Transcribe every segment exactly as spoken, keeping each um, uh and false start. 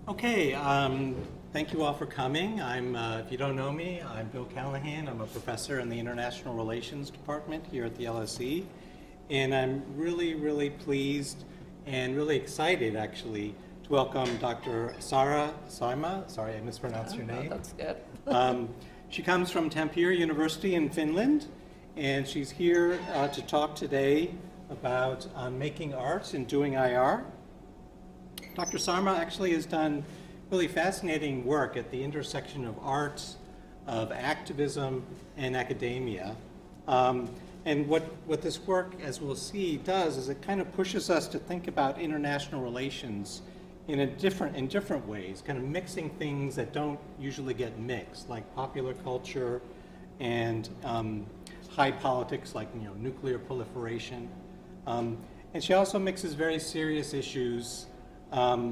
Okay, um, thank you all for coming. I'm, uh, if you don't know me, I'm Bill Callahan. I'm a professor in the International Relations Department here at the L S E. And I'm really, really pleased and really excited, actually, to welcome Doctor Saara Saimaa. Sorry, I mispronounced oh, your no, name. That's good. um, she comes from Tampere University in Finland, and she's here uh, to talk today about um, making art and doing I R. Doctor Saimaa actually has done really fascinating work at the intersection of art, of activism, and academia. Um, and what, what this work, as we'll see, does is it kind of pushes us to think about international relations in a different, in different ways, kind of mixing things that don't usually get mixed, like popular culture and um, high politics, like you know, nuclear proliferation. Um, and she also mixes very serious issues Um,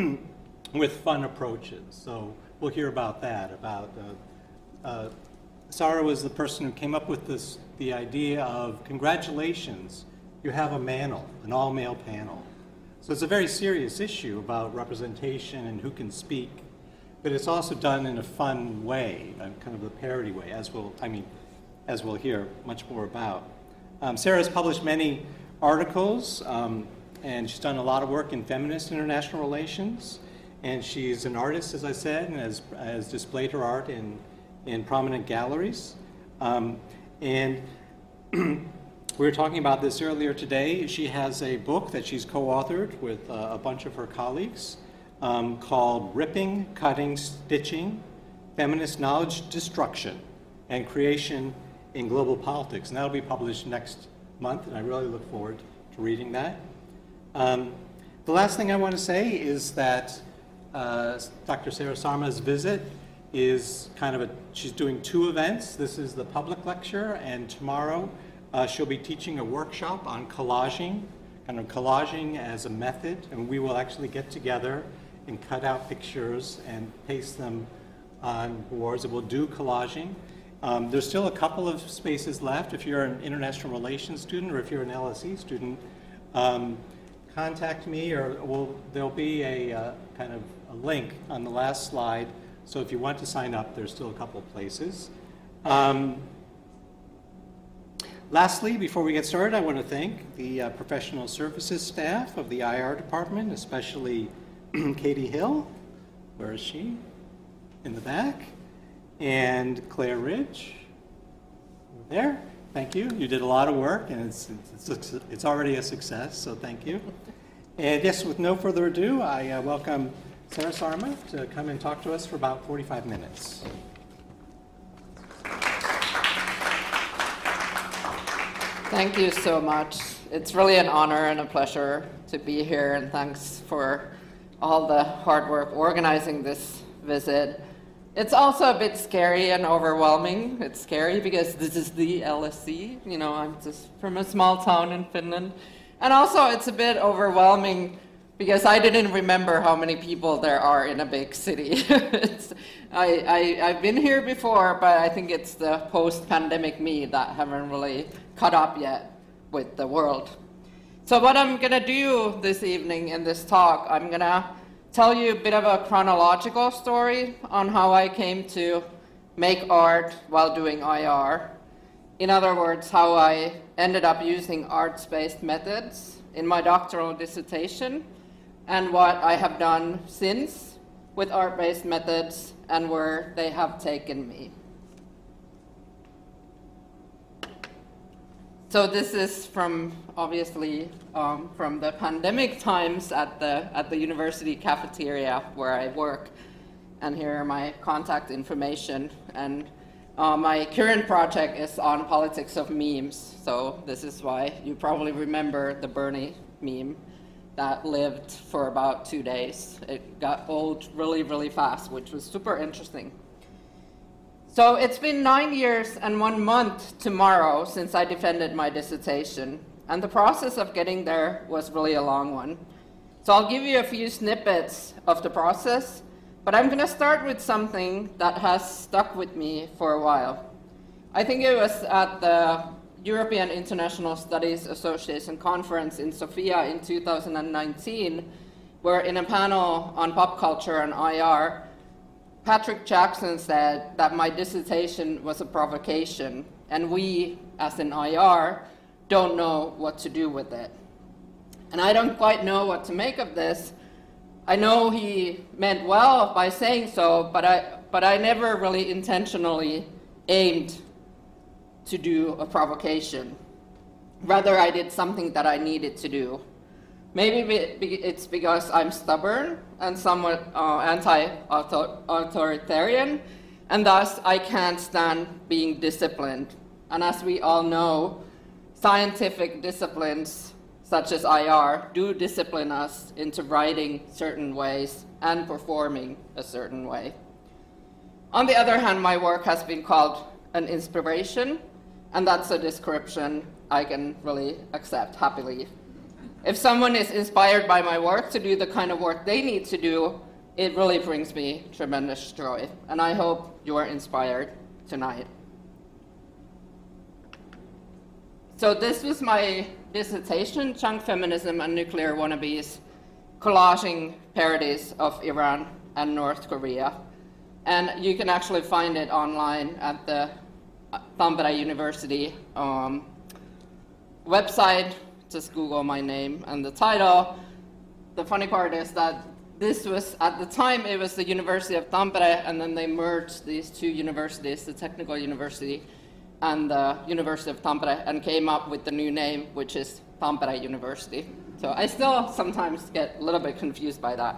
with fun approaches. So we'll hear about that, about uh, uh, Saara was the person who came up with this, the idea of congratulations, you have a panel, an all-male panel. So it's a very serious issue about representation and who can speak, but it's also done in a fun way, kind of a parody way, as we'll, I mean, as we'll hear much more about. Um, Sarah's published many articles, um, and she's done a lot of work in feminist international relations. And she's an artist, as I said, and has, has displayed her art in, in prominent galleries. Um, and we were talking about this earlier today. She has a book that she's co-authored with uh, a bunch of her colleagues um, called Ripping, Cutting, Stitching, Feminist Knowledge Destruction and Creation in Global Politics. And that'll be published next month, and I really look forward to reading that. Um, the last thing I want to say is that uh, Doctor Saara Saimaa's visit is kind of a, she's doing two events. This is the public lecture, and tomorrow uh, she'll be teaching a workshop on collaging, kind of collaging as a method, and we will actually get together and cut out pictures and paste them on boards, and we'll do collaging. Um, there's still a couple of spaces left if you're an international relations student or if you're an L S E student. Um, Contact me, or we'll, there'll be a uh, kind of a link on the last slide. So if you want to sign up, there's still a couple of places. Um, lastly, before we get started, I want to thank the uh, professional services staff of the I R department, especially Katie Hill. Where is she? In the back. And Claire Ridge. Over there. Thank you. You did a lot of work, and it's, it's, it's already a success, so thank you. And yes, with no further ado, I uh, welcome Saara Saimaa to come and talk to us for about forty-five minutes. Thank you so much. It's really an honor and a pleasure to be here, and thanks for all the hard work organizing this visit. It's also a bit scary and overwhelming. It's scary because this is the L S E. You know, I'm just from a small town in Finland. And also it's a bit overwhelming because I didn't remember how many people there are in a big city. it's, I, I, I've been here before, but I think it's the post-pandemic me that haven't really caught up yet with the world. So what I'm gonna do this evening in this talk, I'm gonna tell you a bit of a chronological story on how I came to make art while doing I R. In other words, how I ended up using arts-based methods in my doctoral dissertation, and what I have done since with art-based methods and where they have taken me. So this is from, obviously, um, from the pandemic times at the, at the university cafeteria where I work. And here are my contact information. And uh, my current project is on politics of memes. So this is why you probably remember the Bernie meme that lived for about two days. It got old really, really fast, which was super interesting. So it's been nine years and one month tomorrow since I defended my dissertation, and the process of getting there was really a long one. So I'll give you a few snippets of the process, but I'm gonna start with something that has stuck with me for a while. I think it was at the European International Studies Association conference in Sofia in two thousand nineteen, where in a panel on pop culture and I R, Patrick Jackson said that my dissertation was a provocation, and we, as in I R, don't know what to do with it. And I don't quite know what to make of this. I know he meant well by saying so, but I, but I never really intentionally aimed to do a provocation. Rather, I did something that I needed to do. Maybe it's because I'm stubborn and somewhat uh, anti-authoritarian, and thus I can't stand being disciplined. And as we all know, scientific disciplines such as I R do discipline us into writing certain ways and performing a certain way. On the other hand, my work has been called an inspiration, and that's a description I can really accept happily. If someone is inspired by my work to do the kind of work they need to do, it really brings me tremendous joy, and I hope you are inspired tonight. So this was my dissertation, Junk Feminism and Nuclear Wannabes, collaging parodies of Iran and North Korea. And you can actually find it online at the Tampere University um, website. Just Google my name and the title. The funny part is that this was, at the time, it was the University of Tampere, and then they merged these two universities, the Technical University and the University of Tampere, and came up with the new name, which is Tampere University. So I still sometimes get a little bit confused by that.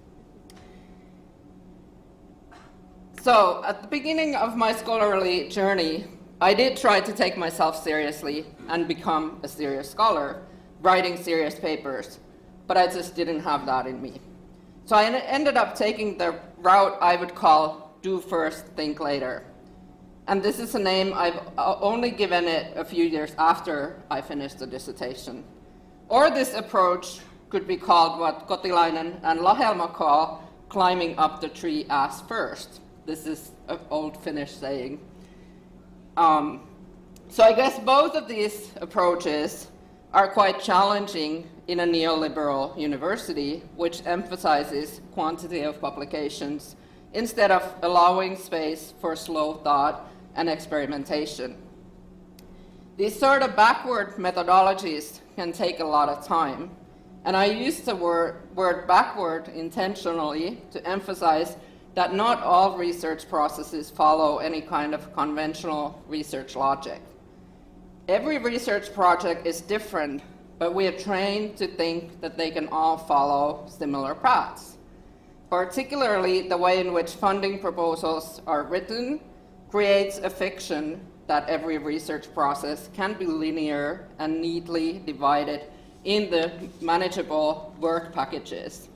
So at the beginning of my scholarly journey, I did try to take myself seriously and become a serious scholar, writing serious papers, but I just didn't have that in me. So I ended up taking the route I would call do first, think later. And this is a name I've only given it a few years after I finished the dissertation. Or this approach could be called what Kotilainen and Lahelma call climbing up the tree ass first. This is an old Finnish saying. Um, so I guess both of these approaches are quite challenging in a neoliberal university, which emphasizes quantity of publications instead of allowing space for slow thought and experimentation. These sort of backward methodologies can take a lot of time, and I use the word, word backward intentionally to emphasize that not all research processes follow any kind of conventional research logic. Every research project is different, but we are trained to think that they can all follow similar paths. Particularly, the way in which funding proposals are written creates a fiction that every research process can be linear and neatly divided in the manageable work packages.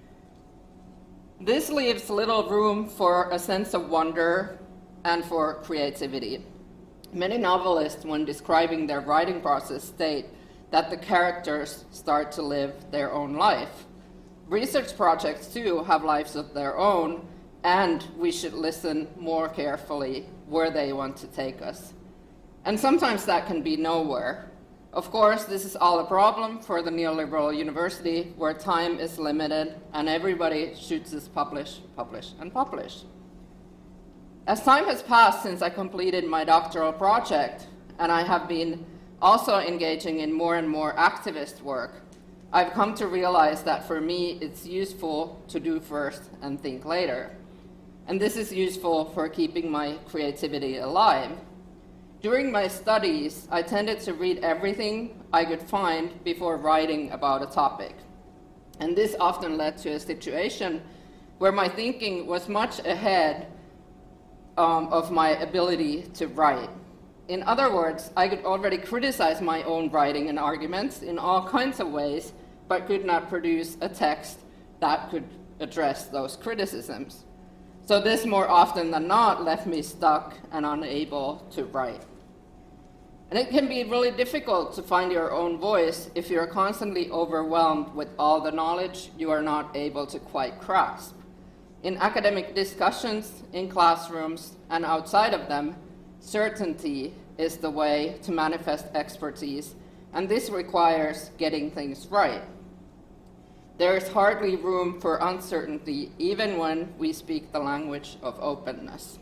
This leaves little room for a sense of wonder and for creativity. Many novelists, when describing their writing process, state that the characters start to live their own life. Research projects, too, have lives of their own, and we should listen more carefully where they want to take us. And sometimes that can be nowhere. Of course, this is all a problem for the neoliberal university, where time is limited and everybody should just publish, publish, and publish. As time has passed since I completed my doctoral project, and I have been also engaging in more and more activist work, I've come to realize that for me, it's useful to do first and think later. And this is useful for keeping my creativity alive. During my studies, I tended to read everything I could find before writing about a topic. And this often led to a situation where my thinking was much ahead um, of my ability to write. In other words, I could already criticize my own writing and arguments in all kinds of ways, but could not produce a text that could address those criticisms. So this more often than not left me stuck and unable to write. And it can be really difficult to find your own voice if you're constantly overwhelmed with all the knowledge you are not able to quite grasp. In academic discussions, in classrooms, and outside of them, certainty is the way to manifest expertise, and this requires getting things right. there is hardly room for uncertainty even when we speak the language of openness.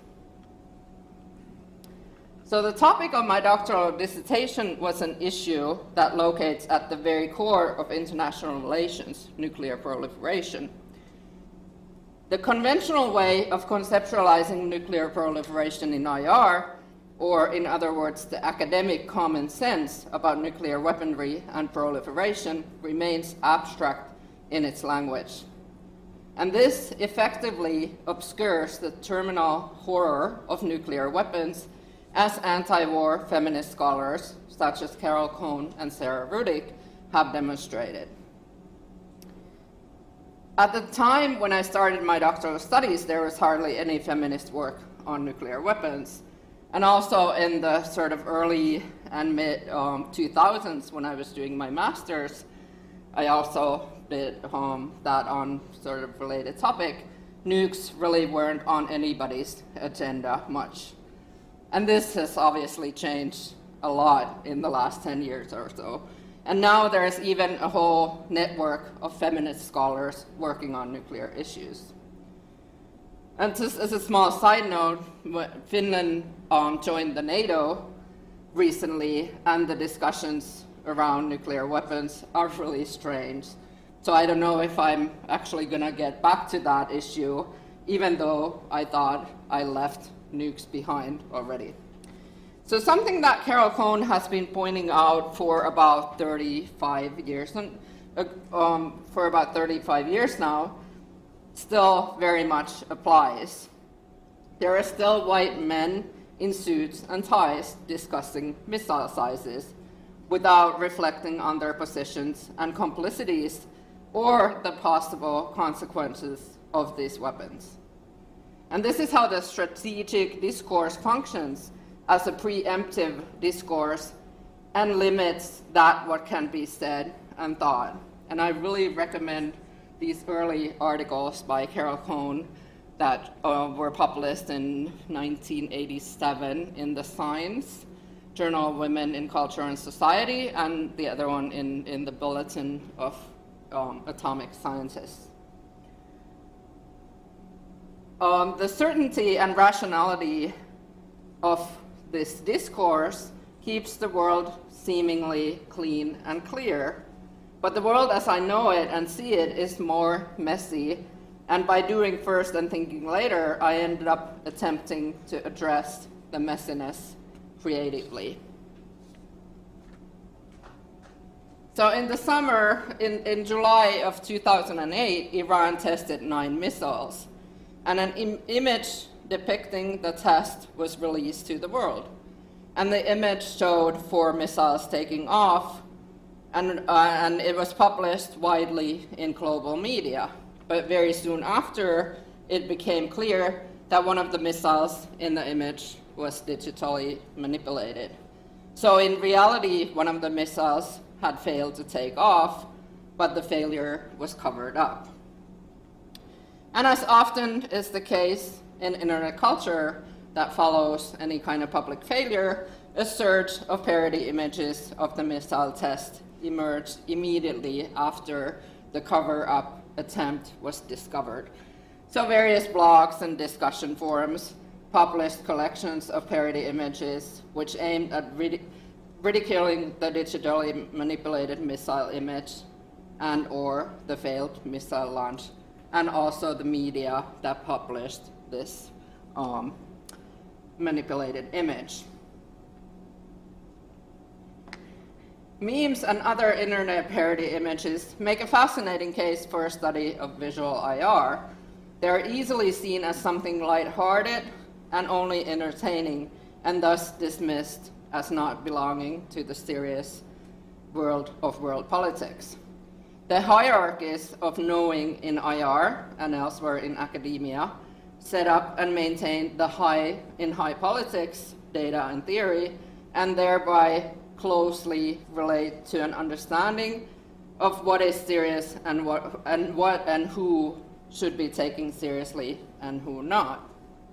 So the topic of my doctoral dissertation was an issue that locates at the very core of international relations, nuclear proliferation. The conventional way of conceptualizing nuclear proliferation in I R, or in other words, the academic common sense about nuclear weaponry and proliferation, remains abstract in its language. And this effectively obscures the terminal horror of nuclear weapons, as anti-war feminist scholars such as Carol Cohn and Sarah Rudik have demonstrated. At the time when I started my doctoral studies, there was hardly any feminist work on nuclear weapons. And also in the sort of early and mid um, two thousands, when I was doing my master's, I also did um, that on sort of related topic. Nukes really weren't on anybody's agenda much. And this has obviously changed a lot in the last ten years or so. And now there's even a whole network of feminist scholars working on nuclear issues. And just as a small side note, Finland um, joined the NATO recently, and the discussions around nuclear weapons are really strange. So I don't know if I'm actually going to get back to that issue, even though I thought I left nukes behind already. So something that Carol Cohn has been pointing out for about thirty-five years, um, for about thirty-five years now, still very much applies. There are still white men in suits and ties discussing missile sizes without reflecting on their positions and complicities or the possible consequences of these weapons. And this is how the strategic discourse functions as a preemptive discourse and limits that what can be said and thought. And I really recommend these early articles by Carol Cohn that uh, were published in nineteen eighty-seven in the Science Journal of Women in Culture and Society, and the other one in, in the Bulletin of um, Atomic Scientists. Um, the certainty and rationality of this discourse keeps the world seemingly clean and clear. But the world as I know it and see it is more messy, and by doing first and thinking later, I ended up attempting to address the messiness creatively. So in the summer, in, in July of two thousand eight, Iran tested nine missiles. And an im- image depicting the test was released to the world. And the image showed four missiles taking off, and, uh, and it was published widely in global media. But very soon after, it became clear that one of the missiles in the image was digitally manipulated. So in reality, one of the missiles had failed to take off, but the failure was covered up. And as often is the case in internet culture that follows any kind of public failure, a surge of parody images of the missile test emerged immediately after the cover-up attempt was discovered. So various blogs and discussion forums published collections of parody images which aimed at ridic- ridiculing the digitally manipulated missile image and or the failed missile launch, and also the media that published this um, manipulated image. Memes and other internet parody images make a fascinating case for a study of visual I R. They are easily seen as something lighthearted and only entertaining, and thus dismissed as not belonging to the serious world of world politics. The hierarchies of knowing in I R and elsewhere in academia set up and maintain the high in high politics, data and theory, and thereby closely relate to an understanding of what is serious and what and what and who should be taken seriously and who not.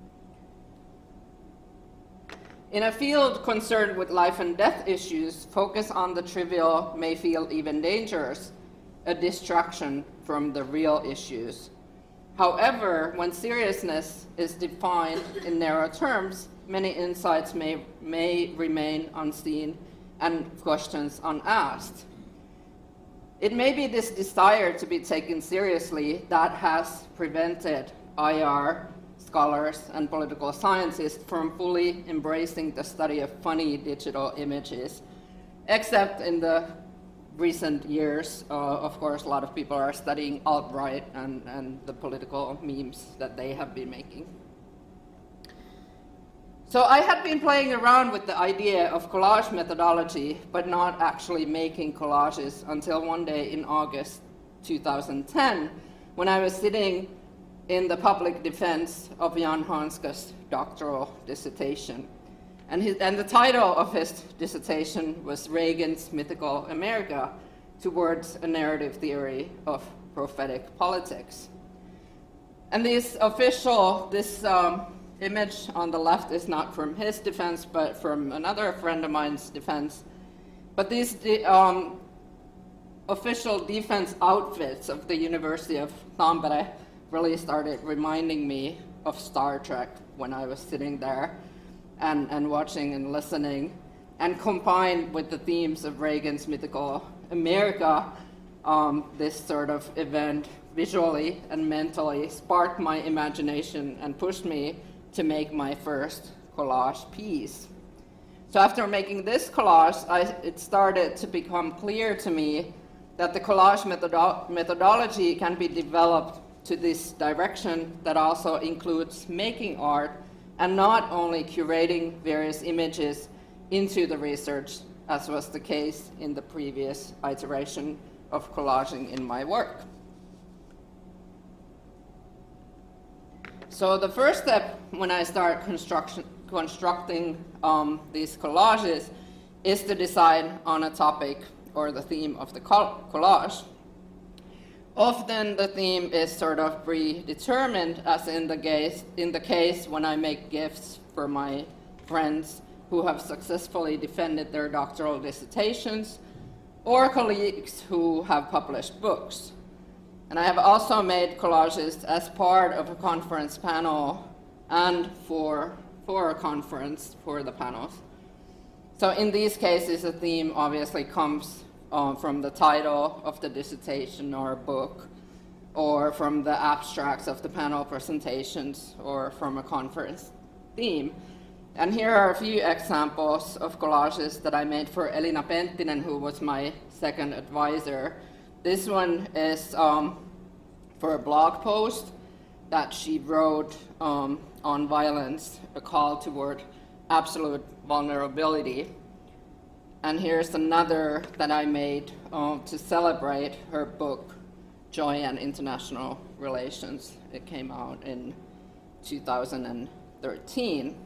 In a field concerned with life and death issues, focus on the trivial may feel even dangerous, a distraction from the real issues. However, when seriousness is defined in narrow terms, many insights may, may remain unseen and questions unasked. It may be this desire to be taken seriously that has prevented I R scholars and political scientists from fully embracing the study of funny digital images, except in the recent years, uh, of course, a lot of people are studying alt-right and, and the political memes that they have been making. So I had been playing around with the idea of collage methodology, but not actually making collages until one day in August two thousand ten, when I was sitting in the public defense of Jan Hanske's doctoral dissertation. And, his, and the title of his dissertation was Reagan's Mythical America, Towards a Narrative Theory of Prophetic Politics. And this official, this um, image on the left is not from his defense, but from another friend of mine's defense. But these um, official defense outfits of the University of Tampere really started reminding me of Star Trek when I was sitting there and, and watching and listening, and combined with the themes of Reagan's Mythical America, um, this sort of event visually and mentally sparked my imagination and pushed me to make my first collage piece. So after making this collage, I, it started to become clear to me that the collage methodo- methodology can be developed to this direction that also includes making art and not only curating various images into the research, as was the case in the previous iteration of collaging in my work. So the first step when I start construction, constructing um, these collages is to decide on a topic or the theme of the collage. Often the theme is sort of predetermined, as in the case, in the case when I make gifts for my friends who have successfully defended their doctoral dissertations, or colleagues who have published books. And I have also made collages as part of a conference panel and for, for a conference for the panels. So in these cases, the theme obviously comes um, from the title of the dissertation or book, or from the abstracts of the panel presentations, or from a conference theme. And here are a few examples of collages that I made for Elina Penttinen, who was my second advisor. This one is um, for a blog post that she wrote um, on violence, a call toward absolute vulnerability. And here's another that I made uh, to celebrate her book, Joy and International Relations. It came out in two thousand thirteen.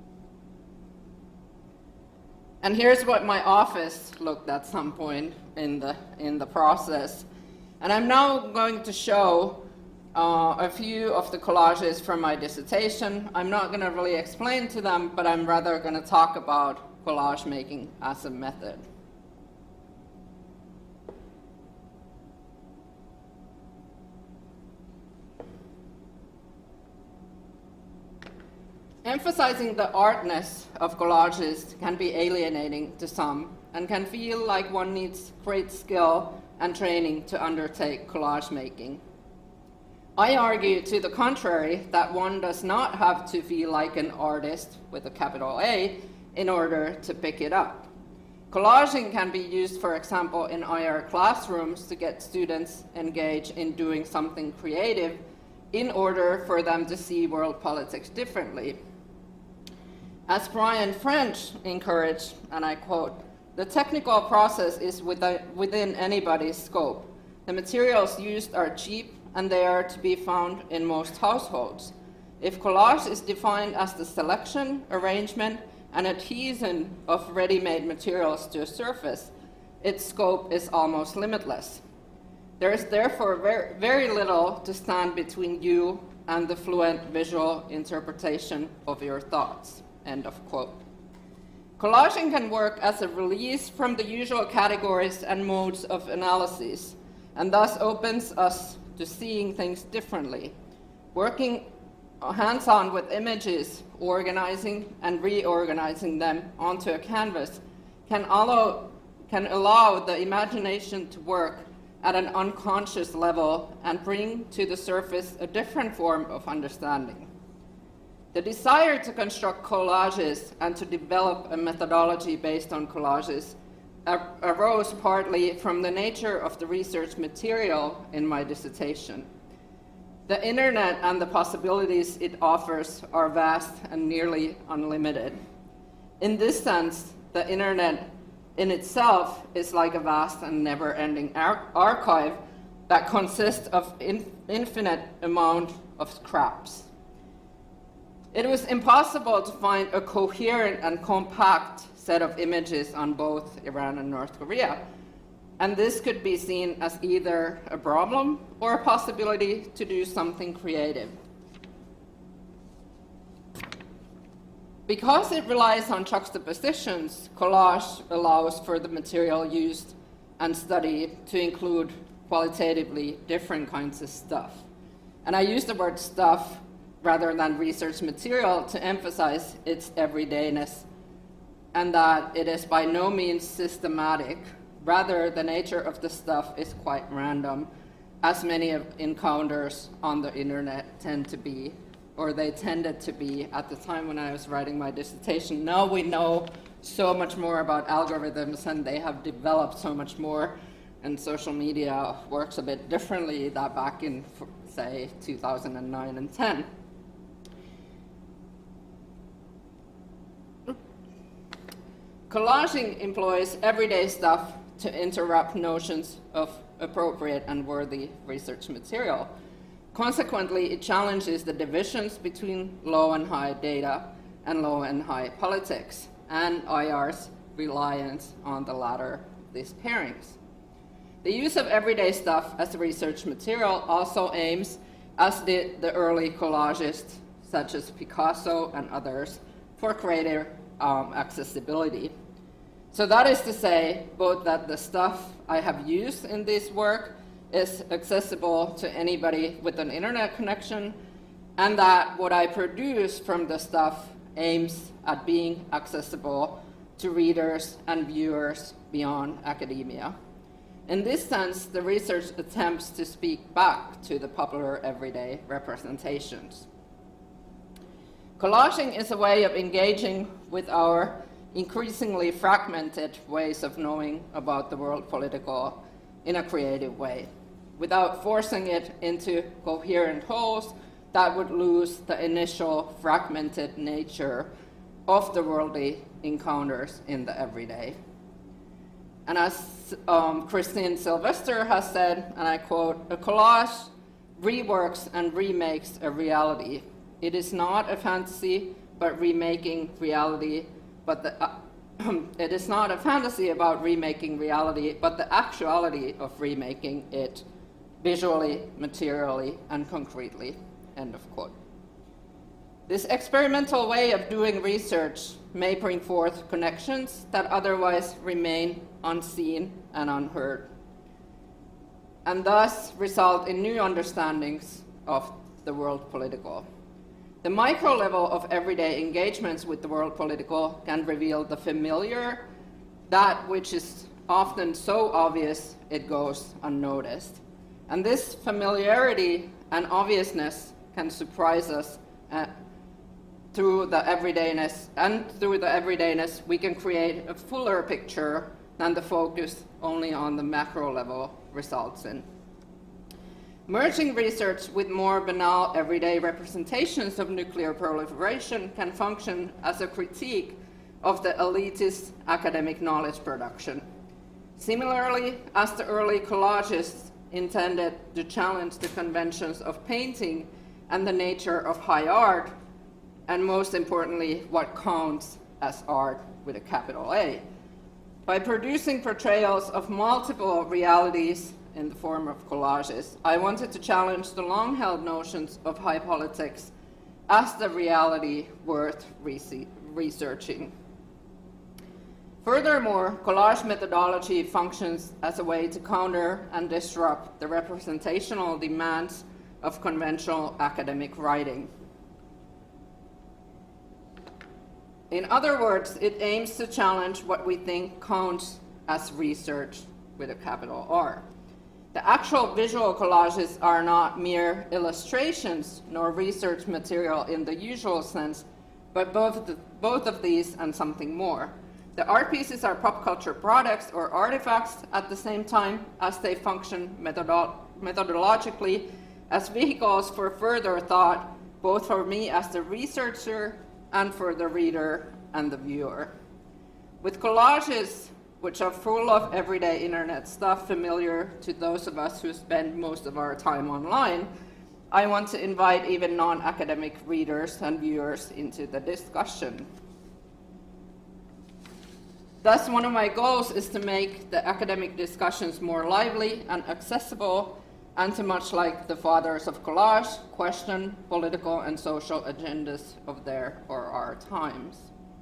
And here's what my office looked at some point in the, in the process. And I'm now going to show uh, a few of the collages from my dissertation. I'm not going to really explain to them, but I'm rather going to talk about collage making as a method. Emphasizing the artness of collages can be alienating to some and can feel like one needs great skill and training to undertake collage making. I argue to the contrary that one does not have to feel like an artist with a capital A in order to pick it up. Collaging can be used, for example, in I R classrooms to get students engaged in doing something creative in order for them to see world politics differently. As Brian French encouraged, and I quote, "The technical process is within anybody's scope. The materials used are cheap and they are to be found in most households. If collage is defined as the selection, arrangement, and adhesion of ready-made materials to a surface, its scope is almost limitless. There is therefore very, very little to stand between you and the fluent visual interpretation of your thoughts." End of quote. Collaging can work as a release from the usual categories and modes of analysis. and thus opens us to seeing things differently. Working hands-on with images, organizing and reorganizing them onto a canvas can allow, can allow the imagination to work at an unconscious level and bring to the surface a different form of understanding. The desire to construct collages and to develop a methodology based on collages ar- arose partly from the nature of the research material in my dissertation. The internet and the possibilities it offers are vast and nearly unlimited. In this sense, the internet in itself is like a vast and never-ending ar- archive that consists of in- infinite amount of scraps. It was impossible to find a coherent and compact set of images on both Iran and North Korea, and this could be seen as either a problem or a possibility to do something creative. Because it relies on juxtapositions, collage allows for the material used and studied to include qualitatively different kinds of stuff. And I use the word stuff rather than research material to emphasize its everydayness, and that it is by no means systematic. Rather, the nature of the stuff is quite random, as many of encounters on the internet tend to be, or they tended to be at the time when I was writing my dissertation. Now we know so much more about algorithms, and they have developed so much more, and social media works a bit differently than back in, say, two thousand nine and ten. Collaging employs everyday stuff to interrupt notions of appropriate and worthy research material. Consequently, it challenges the divisions between low and high data and low and high politics, and I R's reliance on the latter of these pairings. The use of everyday stuff as research material also aims, as did the early collagists, such as Picasso and others, for greater um, accessibility. So that is to say, both that the stuff I have used in this work is accessible to anybody with an internet connection, and that what I produce from the stuff aims at being accessible to readers and viewers beyond academia. In this sense, the research attempts to speak back to the popular everyday representations. Collaging is a way of engaging with our increasingly fragmented ways of knowing about the world political in a creative way, without forcing it into coherent wholes that would lose the initial fragmented nature of the worldly encounters in the everyday. And as um, Christine Sylvester has said, and I quote, "A collage reworks and remakes a reality. It is not a fantasy, but remaking reality, but the, uh, it is not a fantasy about remaking reality, but the actuality of remaking it visually, materially, and concretely," end of quote. This experimental way of doing research may bring forth connections that otherwise remain unseen and unheard, and thus result in new understandings of the world political. The micro level of everyday engagements with the world political can reveal the familiar, that which is often so obvious it goes unnoticed. And this familiarity and obviousness can surprise us uh, through the everydayness, and through the everydayness we can create a fuller picture than the focus only on the macro level results in. Merging research with more banal everyday representations of nuclear proliferation can function as a critique of the elitist academic knowledge production. Similarly, as the early collagists intended to challenge the conventions of painting and the nature of high art, and most importantly, what counts as art with a capital A. By producing portrayals of multiple realities in the form of collages, I wanted to challenge the long-held notions of high politics as the reality worth re- researching. Furthermore, collage methodology functions as a way to counter and disrupt the representational demands of conventional academic writing. In other words, it aims to challenge what we think counts as research with a capital R. The actual visual collages are not mere illustrations nor research material in the usual sense, but both, the, both of these and something more. The art pieces are pop culture products or artifacts at the same time as they function methodo- methodologically as vehicles for further thought, both for me as the researcher and for the reader and the viewer. With collages, which are full of everyday internet stuff familiar to those of us who spend most of our time online, I want to invite even non-academic readers and viewers into the discussion. Thus, one of my goals is to make the academic discussions more lively and accessible, and to, much like the fathers of collage, question political and social agendas of their or our times.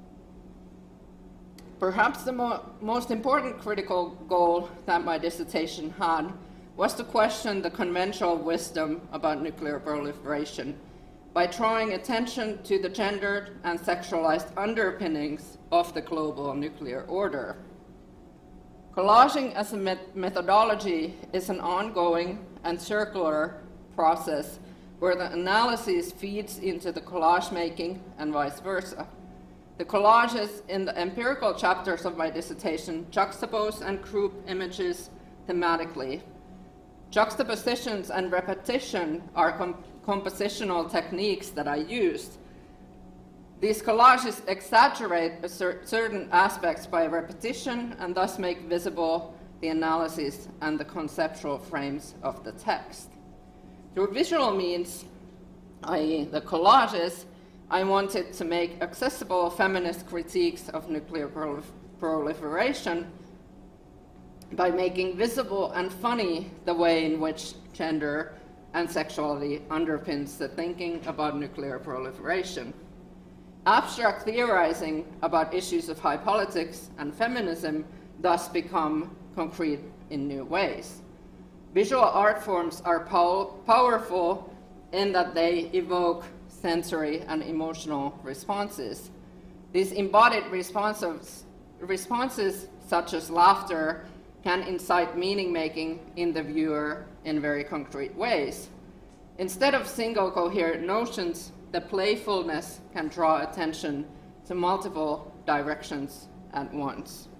Perhaps the mo- most important critical goal that my dissertation had was to question the conventional wisdom about nuclear proliferation by drawing attention to the gendered and sexualized underpinnings of the global nuclear order. Collaging as a met- methodology is an ongoing and circular process where the analysis feeds into the collage making and vice versa. The collages in the empirical chapters of my dissertation juxtapose and group images thematically. Juxtapositions and repetition are com- compositional techniques that I used. These collages exaggerate cer- certain aspects by repetition and thus make visible the analysis and the conceptual frames of the text. Through visual means, that is the collages, I wanted to make accessible feminist critiques of nuclear prolif- proliferation by making visible and funny the way in which gender and sexuality underpins the thinking about nuclear proliferation. Abstract theorizing about issues of high politics and feminism thus become concrete in new ways. Visual art forms are pow- powerful in that they evoke sensory and emotional responses. These embodied responses, responses, such as laughter, can incite meaning-making in the viewer in very concrete ways. Instead of single coherent notions, the playfulness can draw attention to multiple directions at once.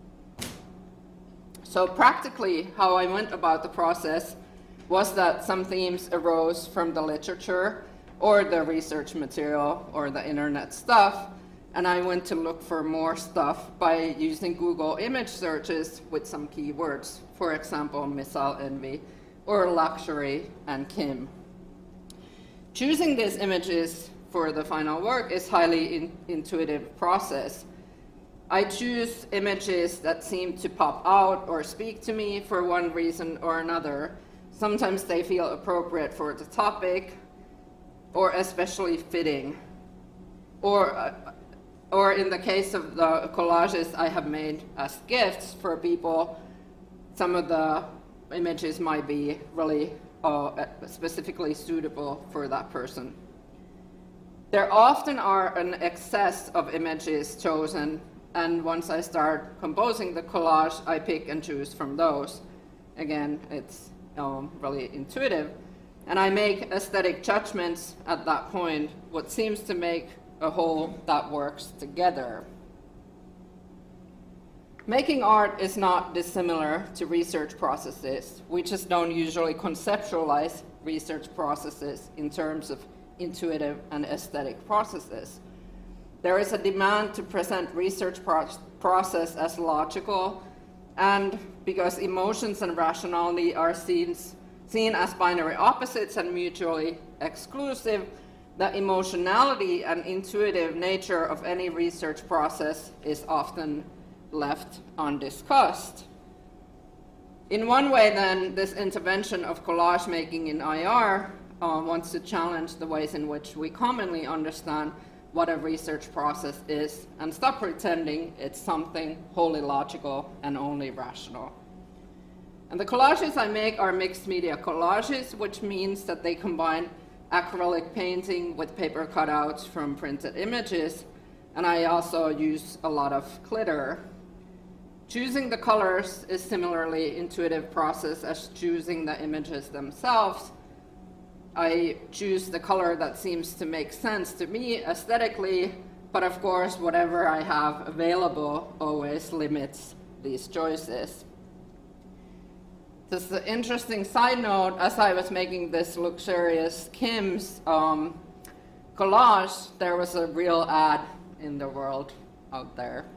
So practically, how I went about the process was that some themes arose from the literature or the research material or the internet stuff, and I went to look for more stuff by using Google image searches with some keywords, for example, missile envy or luxury and Kim. Choosing these images for the final work is a highly in- intuitive process. I choose images that seem to pop out or speak to me for one reason or another. Sometimes they feel appropriate for the topic, or especially fitting. Or, uh, or in the case of the collages I have made as gifts for people, some of the images might be really uh, specifically suitable for that person. There often are an excess of images chosen, and once I start composing the collage, I pick and choose from those. Again, it's um, really intuitive. And I make aesthetic judgments at that point, what seems to make a whole that works together. Making art is not dissimilar to research processes. We just don't usually conceptualize research processes in terms of intuitive and aesthetic processes. There is a demand to present research pro- process as logical, and because emotions and rationality are seen Seen as binary opposites and mutually exclusive, the emotionality and intuitive nature of any research process is often left undiscussed. In one way, then, this intervention of collage making in I R uh, wants to challenge the ways in which we commonly understand what a research process is and stop pretending it's something wholly logical and only rational. And the collages I make are mixed media collages, which means that they combine acrylic painting with paper cutouts from printed images, and I also use a lot of glitter. Choosing the colors is similarly intuitive process as choosing the images themselves. I choose the color that seems to make sense to me aesthetically, but of course whatever I have available always limits these choices. Just an interesting side note, as I was making this luxurious Kim's um, collage, there was a real ad in the world out there.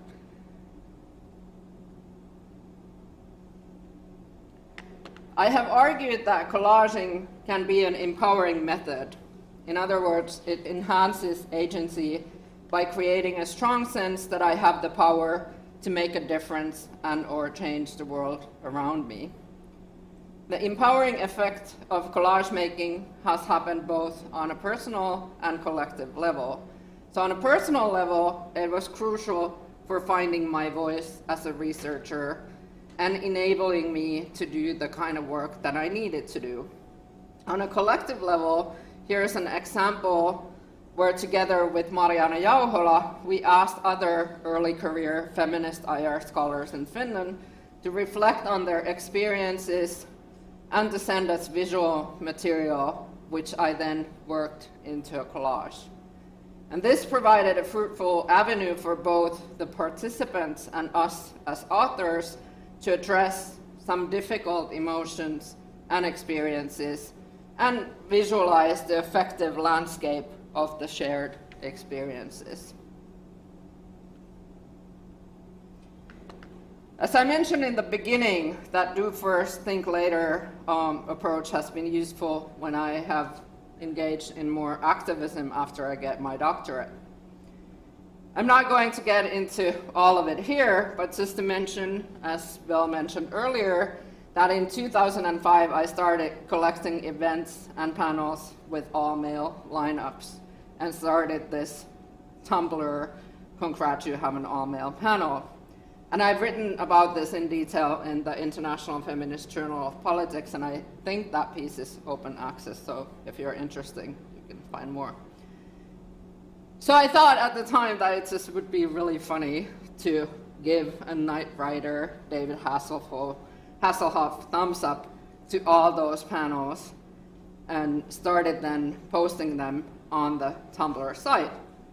I have argued that collaging can be an empowering method. In other words, it enhances agency by creating a strong sense that I have the power to make a difference and or change the world around me. The empowering effect of collage making has happened both on a personal and collective level. So on a personal level, it was crucial for finding my voice as a researcher and enabling me to do the kind of work that I needed to do. On a collective level, here's an example where together with Mariana Jauhola, we asked other early career feminist I R scholars in Finland to reflect on their experiences and to send us visual material, which I then worked into a collage. And this provided a fruitful avenue for both the participants and us as authors to address some difficult emotions and experiences and visualize the effective landscape of the shared experiences. As I mentioned in the beginning, that do first, think later um, approach has been useful when I have engaged in more activism after I get my doctorate. I'm not going to get into all of it here, but just to mention, as Bill mentioned earlier, that in two thousand five I started collecting events and panels with all-male lineups and started this Tumblr, Congrats You Have an All-Male Panel. And I've written about this in detail in the International Feminist Journal of Politics, and I think that piece is open access, so if you're interested, you can find more. So I thought at the time that it just would be really funny to give a Knight writer, David Hasselhoff, Hasselhoff thumbs up to all those panels and started then posting them on the Tumblr site.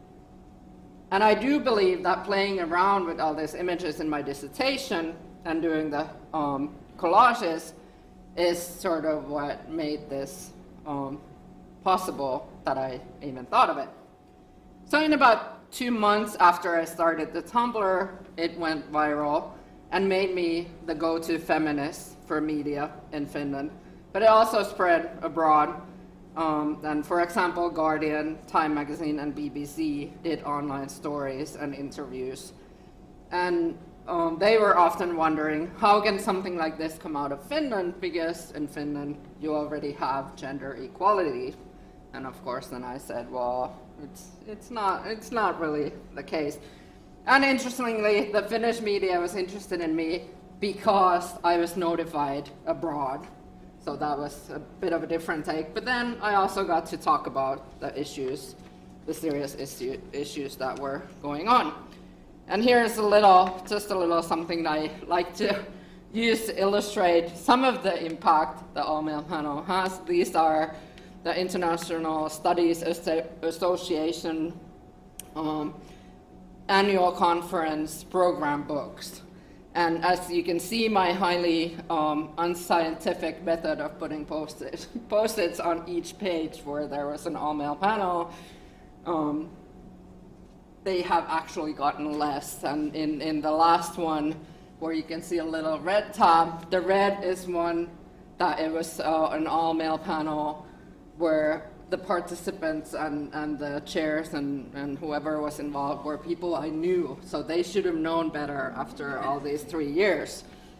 And I do believe that playing around with all these images in my dissertation and doing the um, collages is sort of what made this um, possible that I even thought of it. So in about two months after I started the Tumblr, it went viral and made me the go-to feminist for media in Finland. But it also spread abroad. Um, and for example, Guardian, Time Magazine, and B B C did online stories and interviews. And um, they were often wondering, how can something like this come out of Finland? Because in Finland, you already have gender equality. And of course, then I said, well, it's, it's, not, it's not really the case. And interestingly, the Finnish media was interested in me because I was notified abroad. So that was a bit of a different take. But then I also got to talk about the issues, the serious issue, issues that were going on. And here's a little, just a little something I like to use to illustrate some of the impact the all-male panel has. These are the International Studies Association um, annual conference program books. And as you can see, my highly um, unscientific method of putting post-its, post-its on each page where there was an all-male panel, um, they have actually gotten less. And in, in the last one, where you can see a little red tab, the red is one that it was uh, an all-male panel where the participants and, and the chairs and, and whoever was involved were people I knew, so they should have known better after all these three years.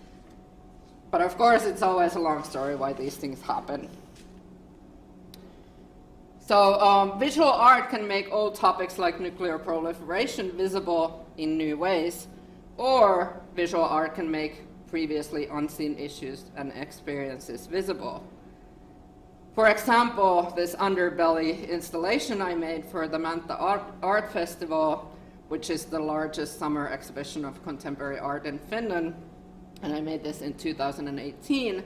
But of course, it's always a long story why these things happen. So um, visual art can make old topics like nuclear proliferation visible in new ways, or visual art can make previously unseen issues and experiences visible. For example, this underbelly installation I made for the Manta Art, Art Festival, which is the largest summer exhibition of contemporary art in Finland, and I made this in two thousand eighteen.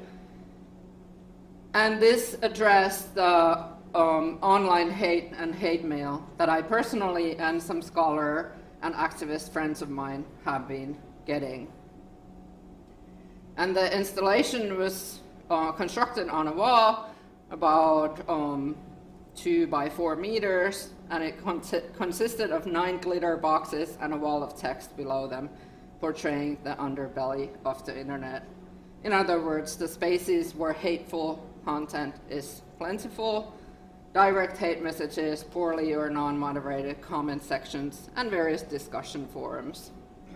And this addressed the um, online hate and hate mail that I personally and some scholar and activist friends of mine have been getting. And the installation was uh, constructed on a wall about um, two by four meters, and it con consisted of nine glitter boxes and a wall of text below them, portraying the underbelly of the internet. In other words, the spaces where hateful content is plentiful, direct hate messages, poorly or non-moderated comment sections, and various discussion forums.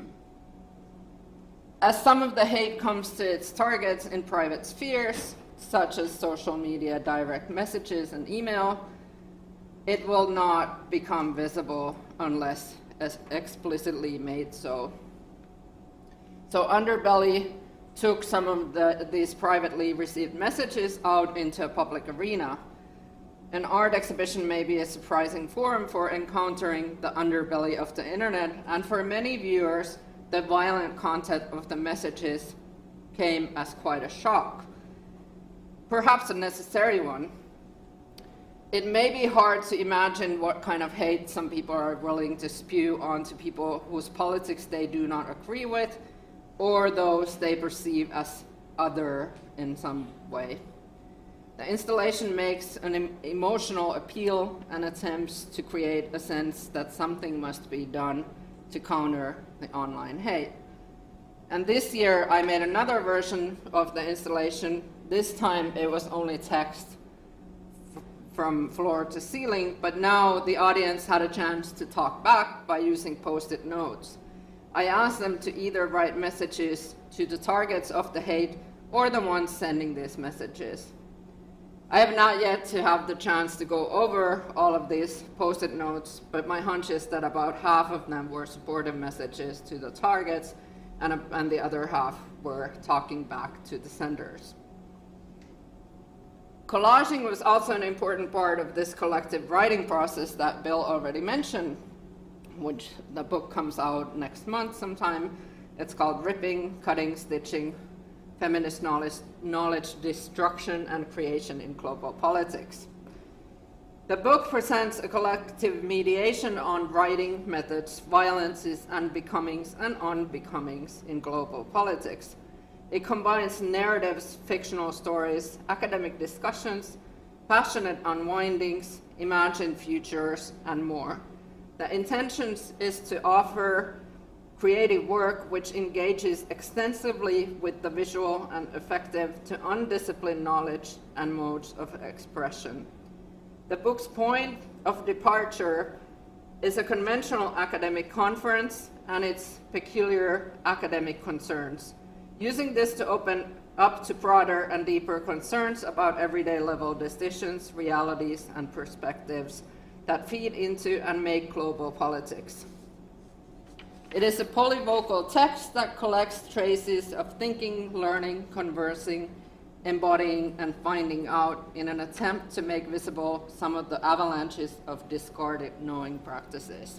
As some of the hate comes to its targets in private spheres, such as social media, direct messages, and email, it will not become visible unless as explicitly made so. So Underbelly took some of the, these privately received messages out into a public arena. An art exhibition may be a surprising forum for encountering the underbelly of the internet, and for many viewers, the violent content of the messages came as quite a shock. Perhaps a necessary one. It may be hard to imagine what kind of hate some people are willing to spew onto people whose politics they do not agree with, or those they perceive as other in some way. The installation makes an em emotional appeal and attempts to create a sense that something must be done to counter the online hate. And this year I made another version of the installation. This time it was only text from floor to ceiling, but now the audience had a chance to talk back by using post-it notes. I asked them to either write messages to the targets of the hate or the ones sending these messages. I have not yet to have the chance to go over all of these post-it notes, but my hunch is that about half of them were supportive messages to the targets, and, a, and the other half were talking back to the senders. Collaging was also an important part of this collective writing process that Bill already mentioned, which the book comes out next month sometime. It's called Ripping, Cutting, Stitching, Feminist Knowledge, Knowledge Destruction and Creation in Global Politics. The book presents a collective mediation on writing methods, violences, and becomings and unbecomings in global politics. It combines narratives, fictional stories, academic discussions, passionate unwindings, imagined futures, and more. The intention is to offer creative work which engages extensively with the visual and effective to undisciplined knowledge and modes of expression. The book's point of departure is a conventional academic conference and its peculiar academic concerns, using this to open up to broader and deeper concerns about everyday level decisions, realities, and perspectives that feed into and make global politics. It is a polyvocal text that collects traces of thinking, learning, conversing, embodying, and finding out in an attempt to make visible some of the avalanches of discarded knowing practices.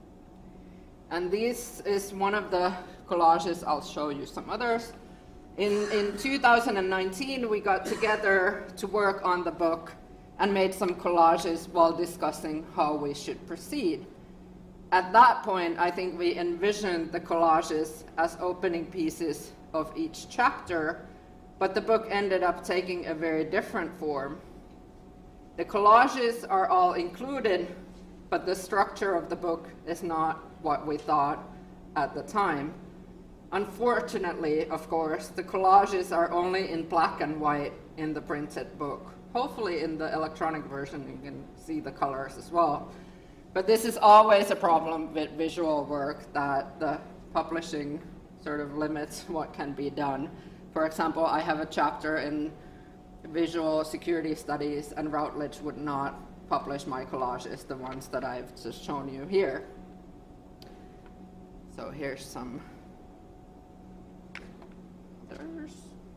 And this is one of the collages. I'll show you some others. In, in two thousand nineteen, we got together to work on the book and made some collages while discussing how we should proceed. At that point, I think we envisioned the collages as opening pieces of each chapter, but the book ended up taking a very different form. The collages are all included, but the structure of the book is not what we thought at the time. Unfortunately, of course, the collages are only in black and white in the printed book. Hopefully in the electronic version you can see the colors as well. But this is always a problem with visual work, that the publishing sort of limits what can be done. For example, I have a chapter in visual security studies, and Routledge would not publish my collages, the ones that I've just shown you here. So here's some others.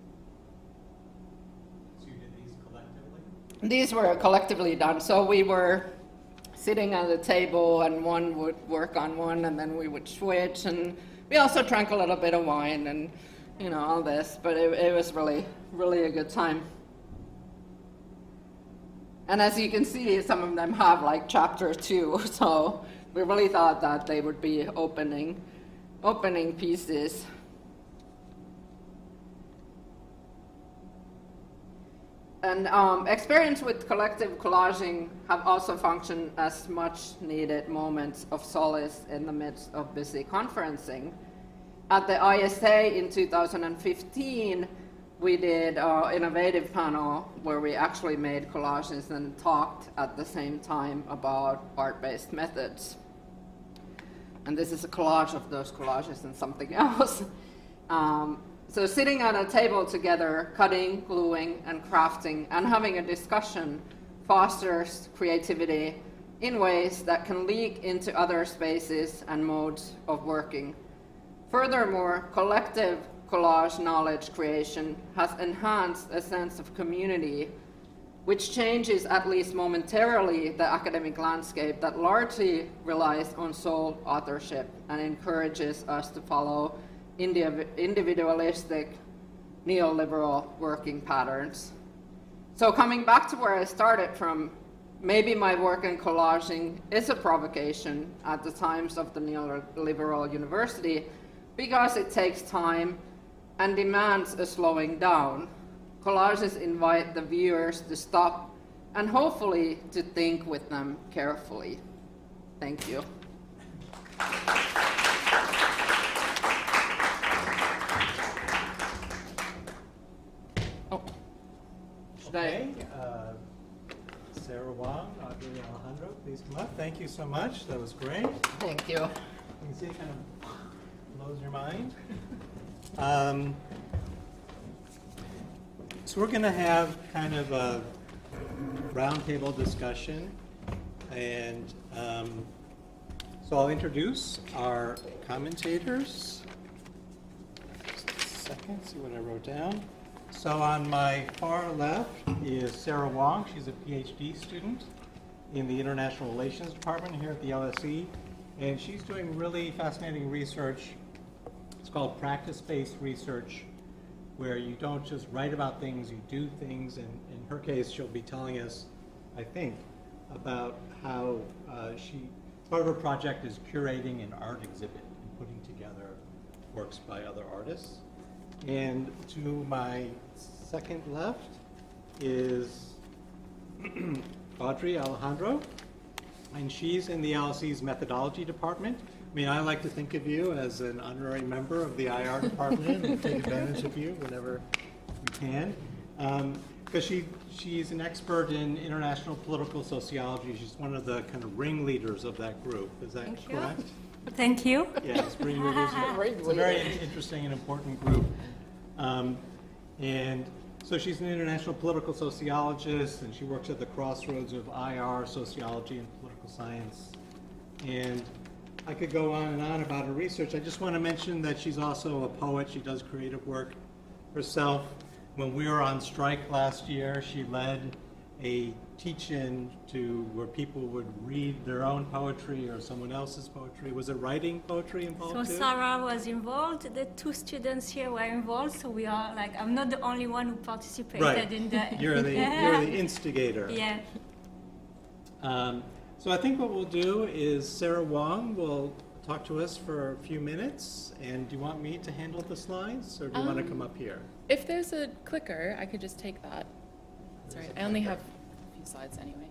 So you did these collectively? These were collectively done. So we were sitting at the table and one would work on one and then we would switch, and we also drank a little bit of wine and, you know, all this, but it, it was really, really a good time. And as you can see, some of them have like chapter two, so we really thought that they would be opening, opening pieces. And um, experience with collective collaging have also functioned as much needed moments of solace in the midst of busy conferencing. At the I S A in two thousand fifteen, we did an innovative panel where we actually made collages and talked at the same time about art-based methods. And this is a collage of those collages and something else. Um, So sitting at a table together, cutting, gluing, and crafting, and having a discussion fosters creativity in ways that can leak into other spaces and modes of working. Furthermore, collective collage knowledge creation has enhanced a sense of community, which changes, at least momentarily, the academic landscape that largely relies on sole authorship and encourages us to follow individualistic neoliberal working patterns. So coming back to where I started from, maybe my work in collaging is a provocation at the times of the neoliberal university because it takes time and demands a slowing down. Collages invite the viewers to stop and hopefully to think with them carefully. Thank you. Okay, uh, Sarah Wang, Audrey Alejandro, please come up. Thank you so much. That was great. Thank you. You can see it kind of blows your mind. Um, so we're going to have kind of a roundtable discussion, and um, so I'll introduce our commentators. Just a second, see what I wrote down. So on my far left is Sarah Wang. She's a PhD student in the International Relations Department here at the L S E, and she's doing really fascinating research. It's called practice-based research, where you don't just write about things, you do things, and in her case, she'll be telling us, I think, about how uh, she, part of her project is curating an art exhibit and putting together works by other artists. And to my second left is Audrey Alejandro, and she's in the L S E's methodology department. I mean, I like to think of you as an honorary member of the I R department and take advantage of you whenever we can. Um, because she, she's an expert in international political sociology. She's one of the kind of ringleaders of that group. Is that Thank correct? You. Thank you. Yes, ringleaders. It's a very interesting and important group. Um, and so she's an international political sociologist, and she works at the crossroads of I R, sociology, and political science. And I could go on and on about her research. I just want to mention that she's also a poet. She does creative work herself. When we were on strike last year, she led a teach-in to where people would read their own poetry or someone else's poetry. Was it writing poetry involved So too? Sarah was involved. The two students here were involved. So we are like, I'm not the only one who participated Right. in the. You're the you're the instigator. Yeah. Um, so I think what we'll do is Sarah Wang will talk to us for a few minutes. And do you want me to handle the slides, or do you Um, want to come up here? If there's a clicker, I could just take that. Sorry, I only have a few slides anyway.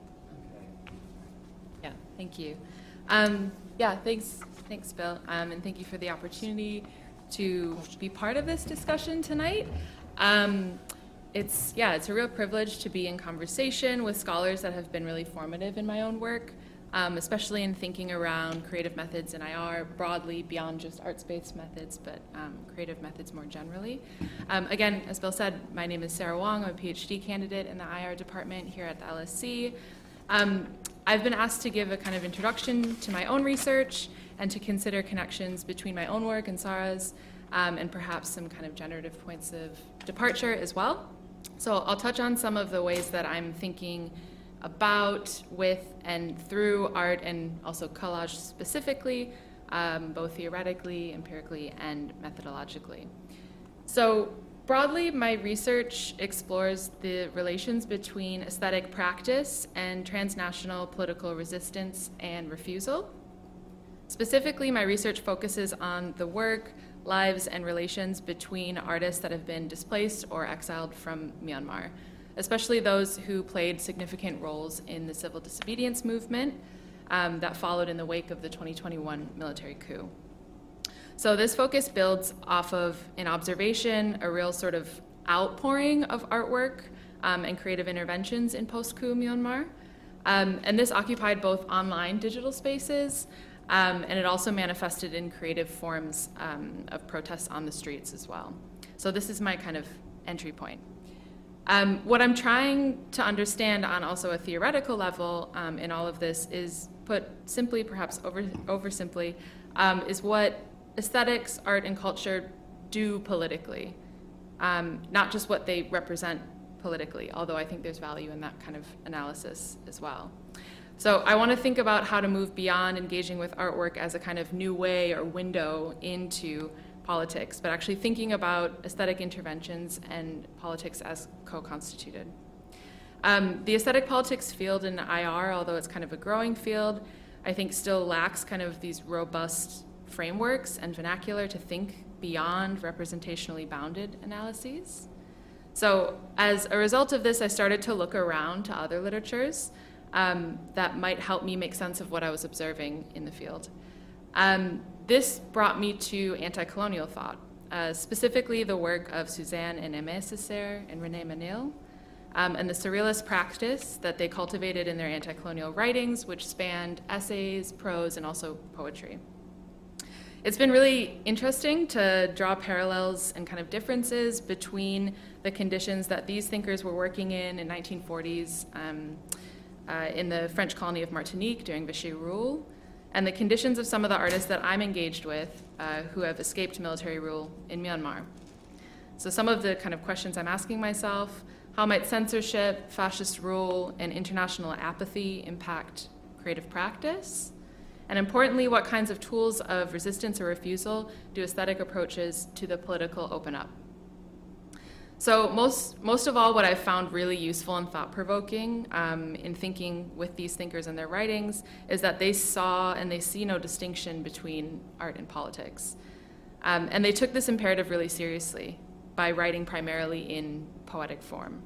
Yeah, thank you. Um, yeah, thanks, thanks, Bill, um, and thank you for the opportunity to be part of this discussion tonight. Um, it's yeah, it's a real privilege to be in conversation with scholars that have been really formative in my own work, um, especially in thinking around creative methods in I R broadly beyond just arts-based methods, but um, creative methods more generally. Um, again, as Bill said, my name is Sarah Wang. I'm a PhD candidate in the I R department here at the L S C. Um, I've been asked to give a kind of introduction to my own research and to consider connections between my own work and Sarah's, um, and perhaps some kind of generative points of departure as well. So I'll touch on some of the ways that I'm thinking about, with, and through art, and also collage specifically, um, both theoretically, empirically, and methodologically. So broadly, my research explores the relations between aesthetic practice and transnational political resistance and refusal. Specifically, my research focuses on the work, lives, and relations between artists that have been displaced or exiled from Myanmar, especially those who played significant roles in the civil disobedience movement um, that followed in the wake of the twenty twenty-one military coup. So this focus builds off of an observation, a real sort of outpouring of artwork um, and creative interventions in post-coup Myanmar. Um, and this occupied both online digital spaces, Um, and it also manifested in creative forms um, of protests on the streets as well. So this is my kind of entry point. Um, what I'm trying to understand on also a theoretical level um, in all of this is, put simply, perhaps over, oversimply, um, is what aesthetics, art, and culture do politically, um, not just what they represent politically, although I think there's value in that kind of analysis as well. So I want to think about how to move beyond engaging with artwork as a kind of new way or window into politics, but actually thinking about aesthetic interventions and politics as co-constituted. Um, the aesthetic politics field in I R, although it's kind of a growing field, I think still lacks kind of these robust frameworks and vernacular to think beyond representationally bounded analyses. So as a result of this, I started to look around to other literatures Um, that might help me make sense of what I was observing in the field. Um, this brought me to anti-colonial thought, uh, specifically the work of Suzanne and Aimé Césaire and René Menil, um, and the surrealist practice that they cultivated in their anti-colonial writings, which spanned essays, prose, and also poetry. It's been really interesting to draw parallels and kind of differences between the conditions that these thinkers were working in in nineteen forties, um, Uh, in the French colony of Martinique during Vichy rule, and the conditions of some of the artists that I'm engaged with uh, who have escaped military rule in Myanmar. So some of the kind of questions I'm asking myself: how might censorship, fascist rule, and international apathy impact creative practice? And importantly, what kinds of tools of resistance or refusal do aesthetic approaches to the political open up? So most, most of all, what I've found really useful and thought-provoking um, in thinking with these thinkers and their writings is that they saw and they see no distinction between art and politics. Um, and they took this imperative really seriously by writing primarily in poetic form.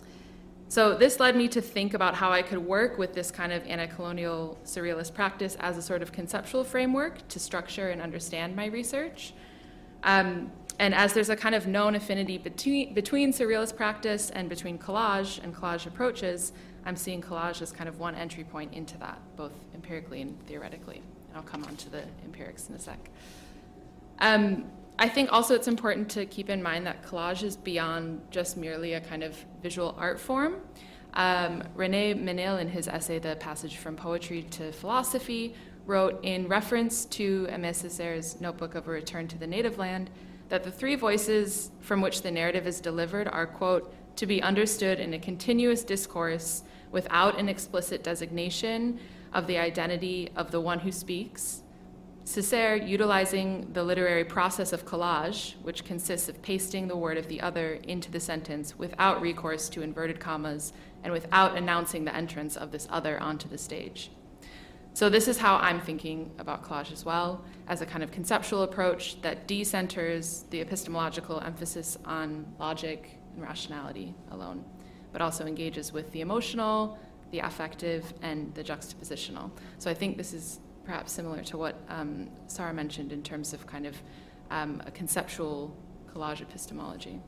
So this led me to think about how I could work with this kind of anti-colonial surrealist practice as a sort of conceptual framework to structure and understand my research. Um, And as there's a kind of known affinity between, between surrealist practice and between collage and collage approaches, I'm seeing collage as kind of one entry point into that, both empirically and theoretically. And I'll come on to the empirics in a sec. Um, I think also it's important to keep in mind that collage is beyond just merely a kind of visual art form. Um, René Menil, in his essay, The Passage from Poetry to Philosophy, wrote in reference to Aimé Césaire's Notebook of a Return to the Native Land, that the three voices from which the narrative is delivered are, quote, to be understood in a continuous discourse without an explicit designation of the identity of the one who speaks. Césaire, utilizing the literary process of collage, which consists of pasting the word of the other into the sentence without recourse to inverted commas and without announcing the entrance of this other onto the stage. So this is how I'm thinking about collage as well, as a kind of conceptual approach that decenters the epistemological emphasis on logic and rationality alone, but also engages with the emotional, the affective, and the juxtapositional. So I think this is perhaps similar to what um, Sarah mentioned in terms of kind of um, a conceptual collage epistemology.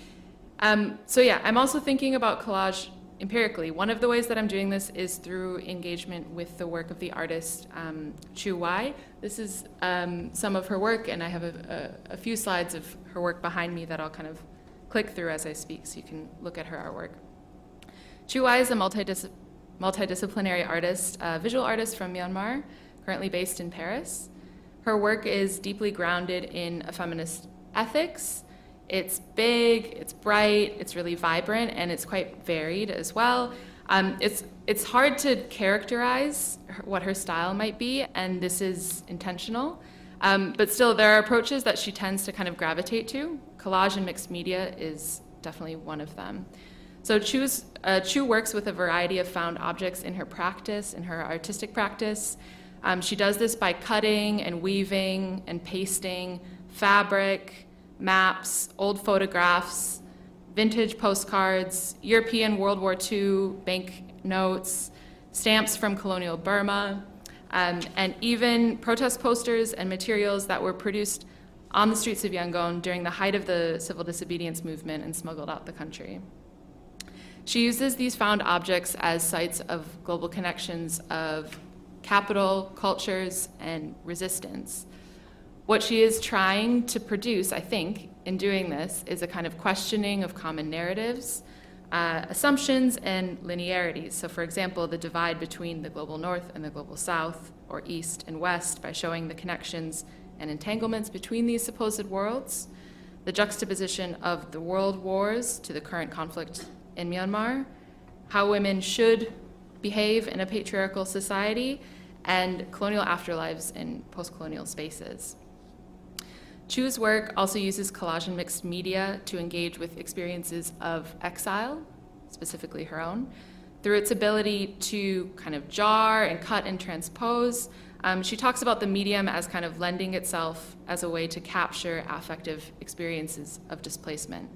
Um, so yeah, I'm also thinking about collage empirically. One of the ways that I'm doing this is through engagement with the work of the artist um, Chu Wai. This is um, some of her work, and I have a, a, a few slides of her work behind me that I'll kind of click through as I speak, so you can look at her artwork. Chu Wai is a multidis- multidisciplinary artist, a visual artist from Myanmar, currently based in Paris. Her work is deeply grounded in a feminist ethics. It's big, it's bright, it's really vibrant, and it's quite varied as well. Um, it's, it's hard to characterize her, what her style might be, and this is intentional. Um, but still, there are approaches that she tends to kind of gravitate to. Collage and mixed media is definitely one of them. So Chu's, uh, Chu works with a variety of found objects in her practice, in her artistic practice. Um, she does this by cutting and weaving and pasting fabric, maps, old photographs, vintage postcards, European World War Two bank notes, stamps from colonial Burma, um, and even protest posters and materials that were produced on the streets of Yangon during the height of the civil disobedience movement and smuggled out the country. She uses these found objects as sites of global connections of capital, cultures, and resistance. What she is trying to produce, I think, in doing this, is a kind of questioning of common narratives, uh, assumptions, and linearities. So, for example, the divide between the global north and the global south, or east and west, by showing the connections and entanglements between these supposed worlds, the juxtaposition of the world wars to the current conflict in Myanmar, how women should behave in a patriarchal society, and colonial afterlives in post-colonial spaces. Chu's work also uses collage and mixed media to engage with experiences of exile, specifically her own, through its ability to kind of jar and cut and transpose. Um, she talks about the medium as kind of lending itself as a way to capture affective experiences of displacement.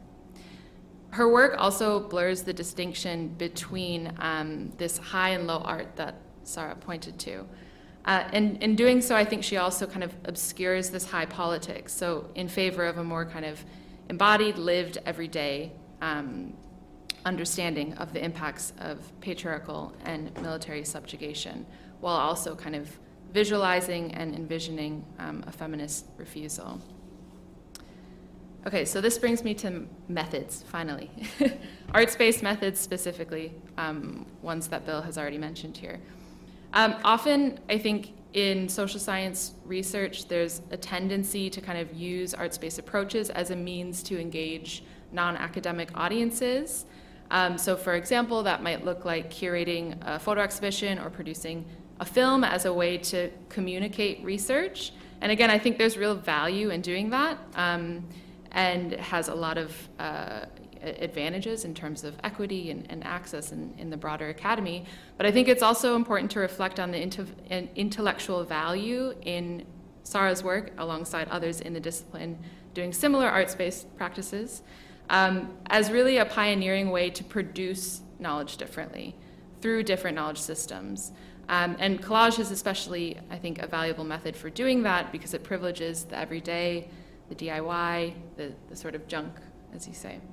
Her work also blurs the distinction between um, this high and low art that Sarah pointed to. Uh, and in doing so, I think she also kind of obscures this high politics, so in favor of a more kind of embodied, lived, everyday um, understanding of the impacts of patriarchal and military subjugation, while also kind of visualizing and envisioning um, a feminist refusal. Okay, so this brings me to methods, finally. Arts-based methods specifically, um, ones that Bill has already mentioned here. Um, often, I think, in social science research, there's a tendency to kind of use arts-based approaches as a means to engage non-academic audiences. Um, so, for example, that might look like curating a photo exhibition or producing a film as a way to communicate research. And again, I think there's real value in doing that. Um, and has a lot of uh, advantages in terms of equity and, and access in, in the broader academy. But I think it's also important to reflect on the inte- intellectual value in Sarah's work alongside others in the discipline doing similar arts-based practices um, as really a pioneering way to produce knowledge differently through different knowledge systems. Um, and collage is especially, I think, a valuable method for doing that because it privileges the everyday, the D I Y, the, the sort of junk, as you say.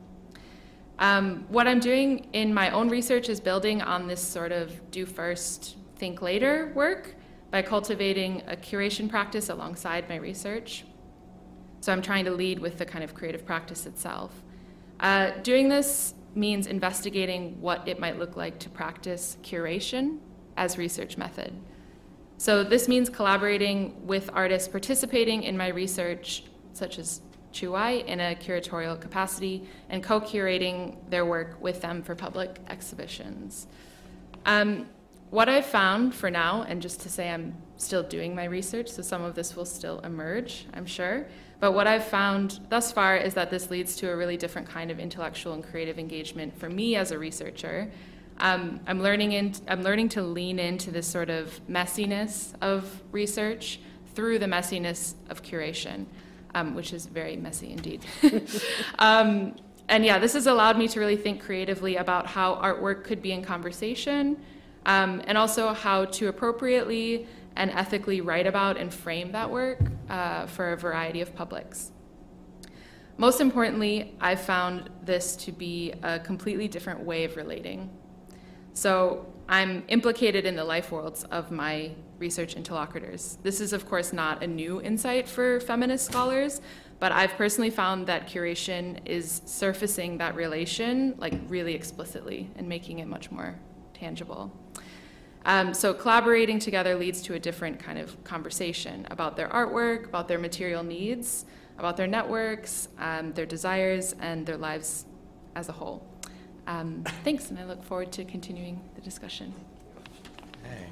Um, what I'm doing in my own research is building on this sort of do first, think later work by cultivating a curation practice alongside my research. So I'm trying to lead with the kind of creative practice itself. Uh, doing this means investigating what it might look like to practice curation as research method. So this means collaborating with artists participating in my research, such as Chu Ai, in a curatorial capacity, and co-curating their work with them for public exhibitions. Um, what I've found for now, and just to say I'm still doing my research, so some of this will still emerge, I'm sure, but what I've found thus far is that this leads to a really different kind of intellectual and creative engagement for me as a researcher. Um, I'm learning in, I'm learning to lean into this sort of messiness of research through the messiness of curation. Um, which is very messy indeed. um, and yeah, this has allowed me to really think creatively about how artwork could be in conversation, um, and also how to appropriately and ethically write about and frame that work uh, for a variety of publics. Most importantly, I found this to be a completely different way of relating. So I'm implicated in the life worlds of my research interlocutors. This is, of course, not a new insight for feminist scholars, but I've personally found that curation is surfacing that relation like really explicitly and making it much more tangible. Um, so collaborating together leads to a different kind of conversation about their artwork, about their material needs, about their networks, um, their desires, and their lives as a whole. Um, thanks, and I look forward to continuing the discussion. Hey.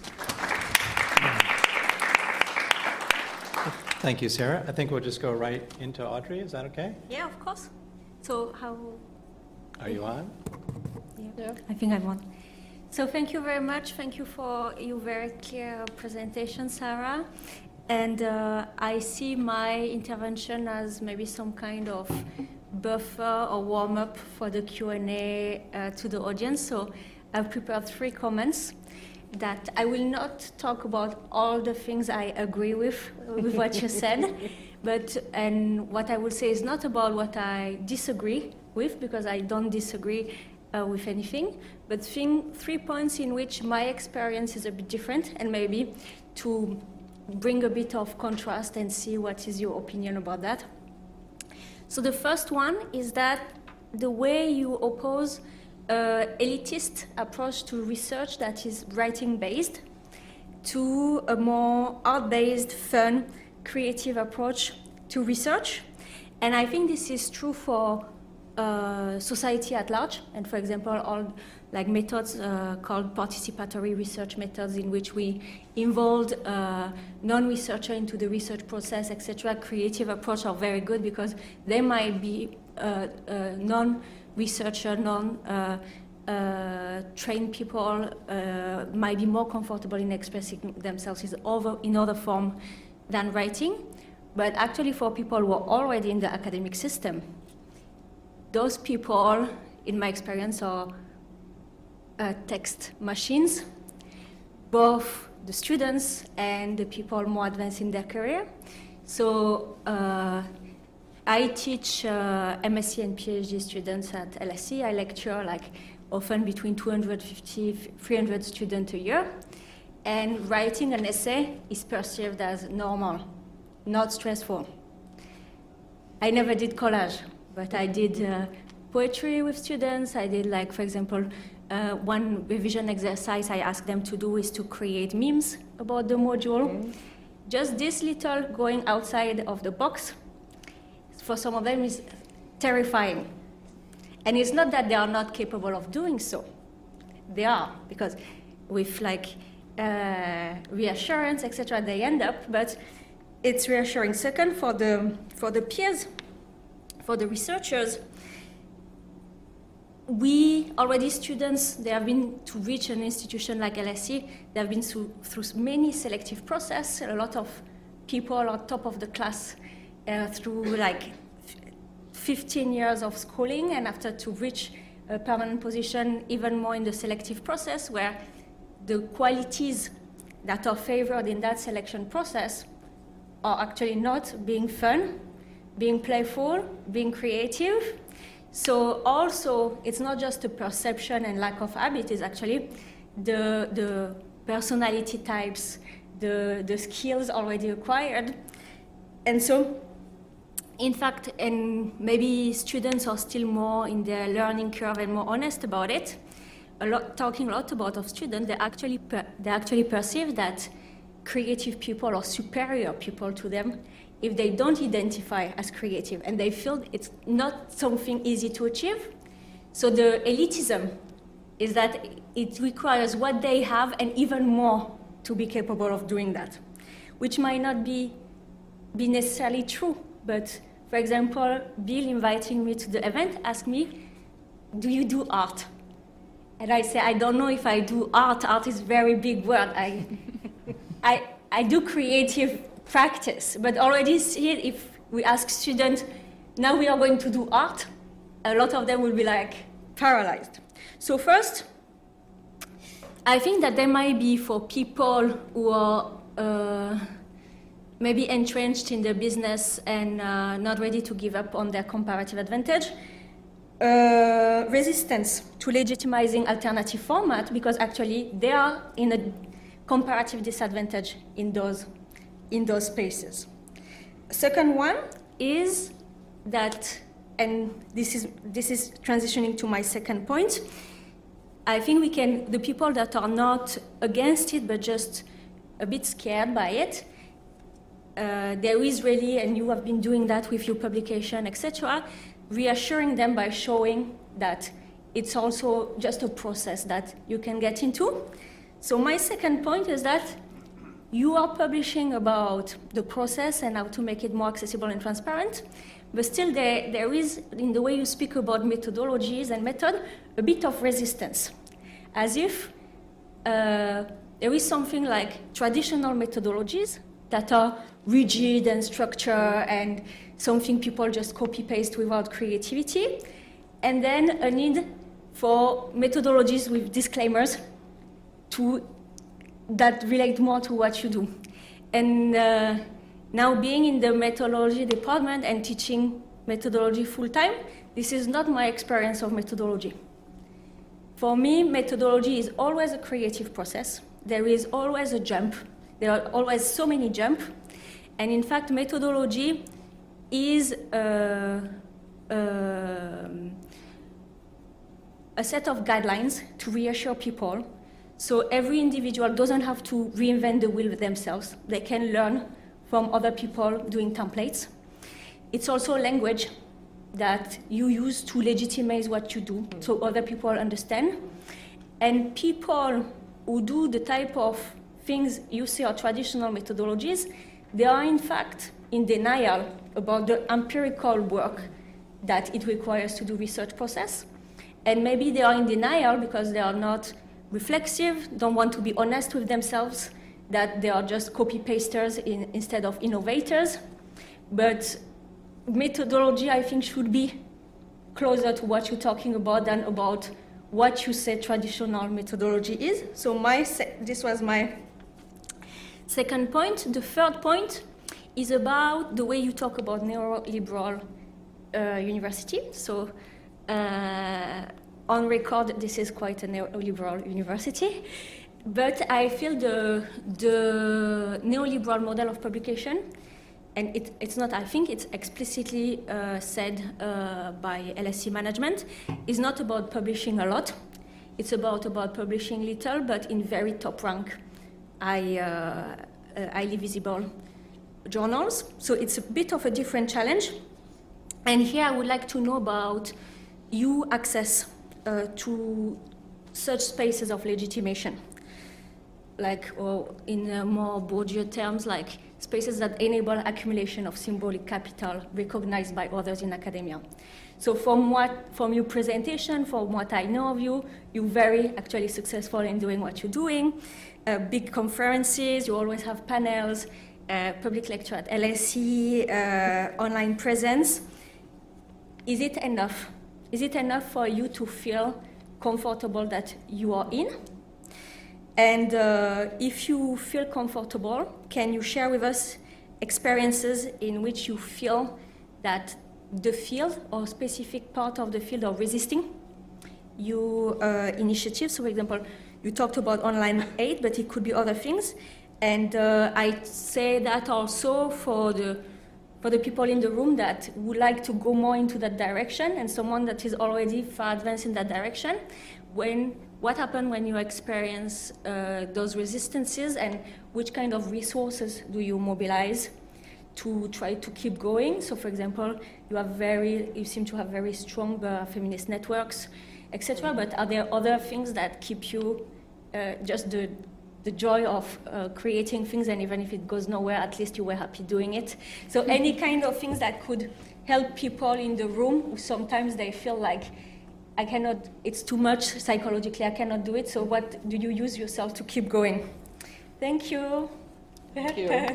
Thank you, Sarah. I think we'll just go right into Audrey. Is that okay? Yeah, of course. So how? Are you on? Yeah. Yeah. I think I'm on. So thank you very much. Thank you for your very clear presentation, Sarah. And uh, I see my intervention as maybe some kind of buffer or warm-up for the Q and A uh, to the audience. So I've prepared three comments that I will not talk about all the things I agree with, with what you said, but and what I will say is not about what I disagree with, because I don't disagree uh, with anything, but thing, three points in which my experience is a bit different, and maybe to bring a bit of contrast and see what is your opinion about that. So the first one is that the way you oppose uh, elitist approach to research that is writing-based to a more art-based, fun, creative approach to research. And I think this is true for uh, society at large. And for example, all like methods uh, called participatory research methods, in which we involved uh, non-researcher into the research process, et cetera. Creative approach are very good because they might be uh, uh, non-researcher, non-trained uh, uh, people uh, might be more comfortable in expressing themselves in other, in other form than writing. But actually for people who are already in the academic system, those people, in my experience, are Uh, text machines, both the students and the people more advanced in their career. So uh, I teach uh, M S c and PhD students at L S E. I lecture like often between two hundred fifty, three hundred students a year. And writing an essay is perceived as normal, not stressful. I never did collage, but I did uh, poetry with students. I did, like, for example, Uh, one revision exercise I asked them to do is to create memes about the module. Okay. Just this little going outside of the box, for some of them, is terrifying. And it's not that they are not capable of doing so. They are, because with like uh, reassurance, et cetera, they end up, but it's reassuring. Second, for the, for the peers, for the researchers, we already students, they have been to reach an institution like L S E, they have been through, through many selective process, a lot of people on top of the class uh, through like fifteen years of schooling, and after to reach a permanent position, even more in the selective process, where the qualities that are favored in that selection process are actually not being fun, being playful, being creative. So also, it's not just a perception and lack of habit, it's actually the, the personality types, the, the skills already acquired. And so, in fact, and maybe students are still more in their learning curve and more honest about it, a lot, talking a lot about of students, they actually, per, they actually perceive that creative people are superior people to them if they don't identify as creative, and they feel it's not something easy to achieve. So the elitism is that it requires what they have and even more to be capable of doing that, which might not be, be necessarily true. But for example, Bill inviting me to the event asked me, do you do art? And I say, I don't know if I do art. Art is a very big word. I, I, I do creative practice, but already see if we ask students, now we are going to do art, a lot of them will be like paralyzed. So first, I think that there might be for people who are uh, maybe entrenched in the business and uh, not ready to give up on their comparative advantage, uh, resistance to legitimizing alternative format, because actually they are in a comparative disadvantage in those in those spaces. Second one is that, and this is, this is transitioning to my second point, I think we can, the people that are not against it but just a bit scared by it, uh, there is really, and you have been doing that with your publication, et cetera, reassuring them by showing that it's also just a process that you can get into. So my second point is that you are publishing about the process and how to make it more accessible and transparent, but still there, there is, in the way you speak about methodologies and method, a bit of resistance, as if uh, there is something like traditional methodologies that are rigid and structured and something people just copy-paste without creativity, and then a need for methodologies with disclaimers to, that relate more to what you do. And uh, now being in the methodology department and teaching methodology full-time, this is not my experience of methodology. For me, methodology is always a creative process. There is always a jump. There are always so many jumps. And in fact, methodology is uh, uh, a set of guidelines to reassure people. So every individual doesn't have to reinvent the wheel themselves. They can learn from other people doing templates. It's also a language that you use to legitimize what you do so other people understand. And people who do the type of things you say are traditional methodologies, they are in fact in denial about the empirical work that it requires to do research process. And maybe they are in denial because they are not reflexive, don't want to be honest with themselves, that they are just copy-pasters in, instead of innovators. But methodology, I think, should be closer to what you're talking about than about what you say traditional methodology is. So my se- this was my second point. The third point is about the way you talk about neoliberal uh, university. So uh, on record, this is quite a neoliberal university. But I feel the, the neoliberal model of publication, and it, it's not, I think it's explicitly uh, said uh, by L S E management, is not about publishing a lot. It's about, about publishing little, but in very top rank, high, uh, uh, highly visible journals. So it's a bit of a different challenge. And here I would like to know about your access uh, to such spaces of legitimation, like, or in uh, more Bourdieu terms, like spaces that enable accumulation of symbolic capital recognized by others in academia. So from what, from your presentation, from what I know of you, you're very actually successful in doing what you're doing. Uh, big conferences, you always have panels, uh, public lecture at L S E, uh, online presence. Is it enough? Is it enough for you to feel comfortable that you are in? And uh, if you feel comfortable, can you share with us experiences in which you feel that the field or specific part of the field are resisting your uh, initiatives? So, for example, you talked about online aid, but it could be other things. And uh, I say that also for the for the people in the room that would like to go more into that direction, and someone that is already far advanced in that direction. When what happened when you experience uh, those resistances, and which kind of resources do you mobilize to try to keep going? So, for example, you have very, you seem to have very strong uh, feminist networks, et cetera. But are there other things that keep you uh, just the the joy of uh, creating things, and even if it goes nowhere, at least you were happy doing it? So, any kind of things that could help people in the room who sometimes they feel like, I cannot, it's too much psychologically, I cannot do it. So what do you use yourself to keep going? Thank you. Thank you.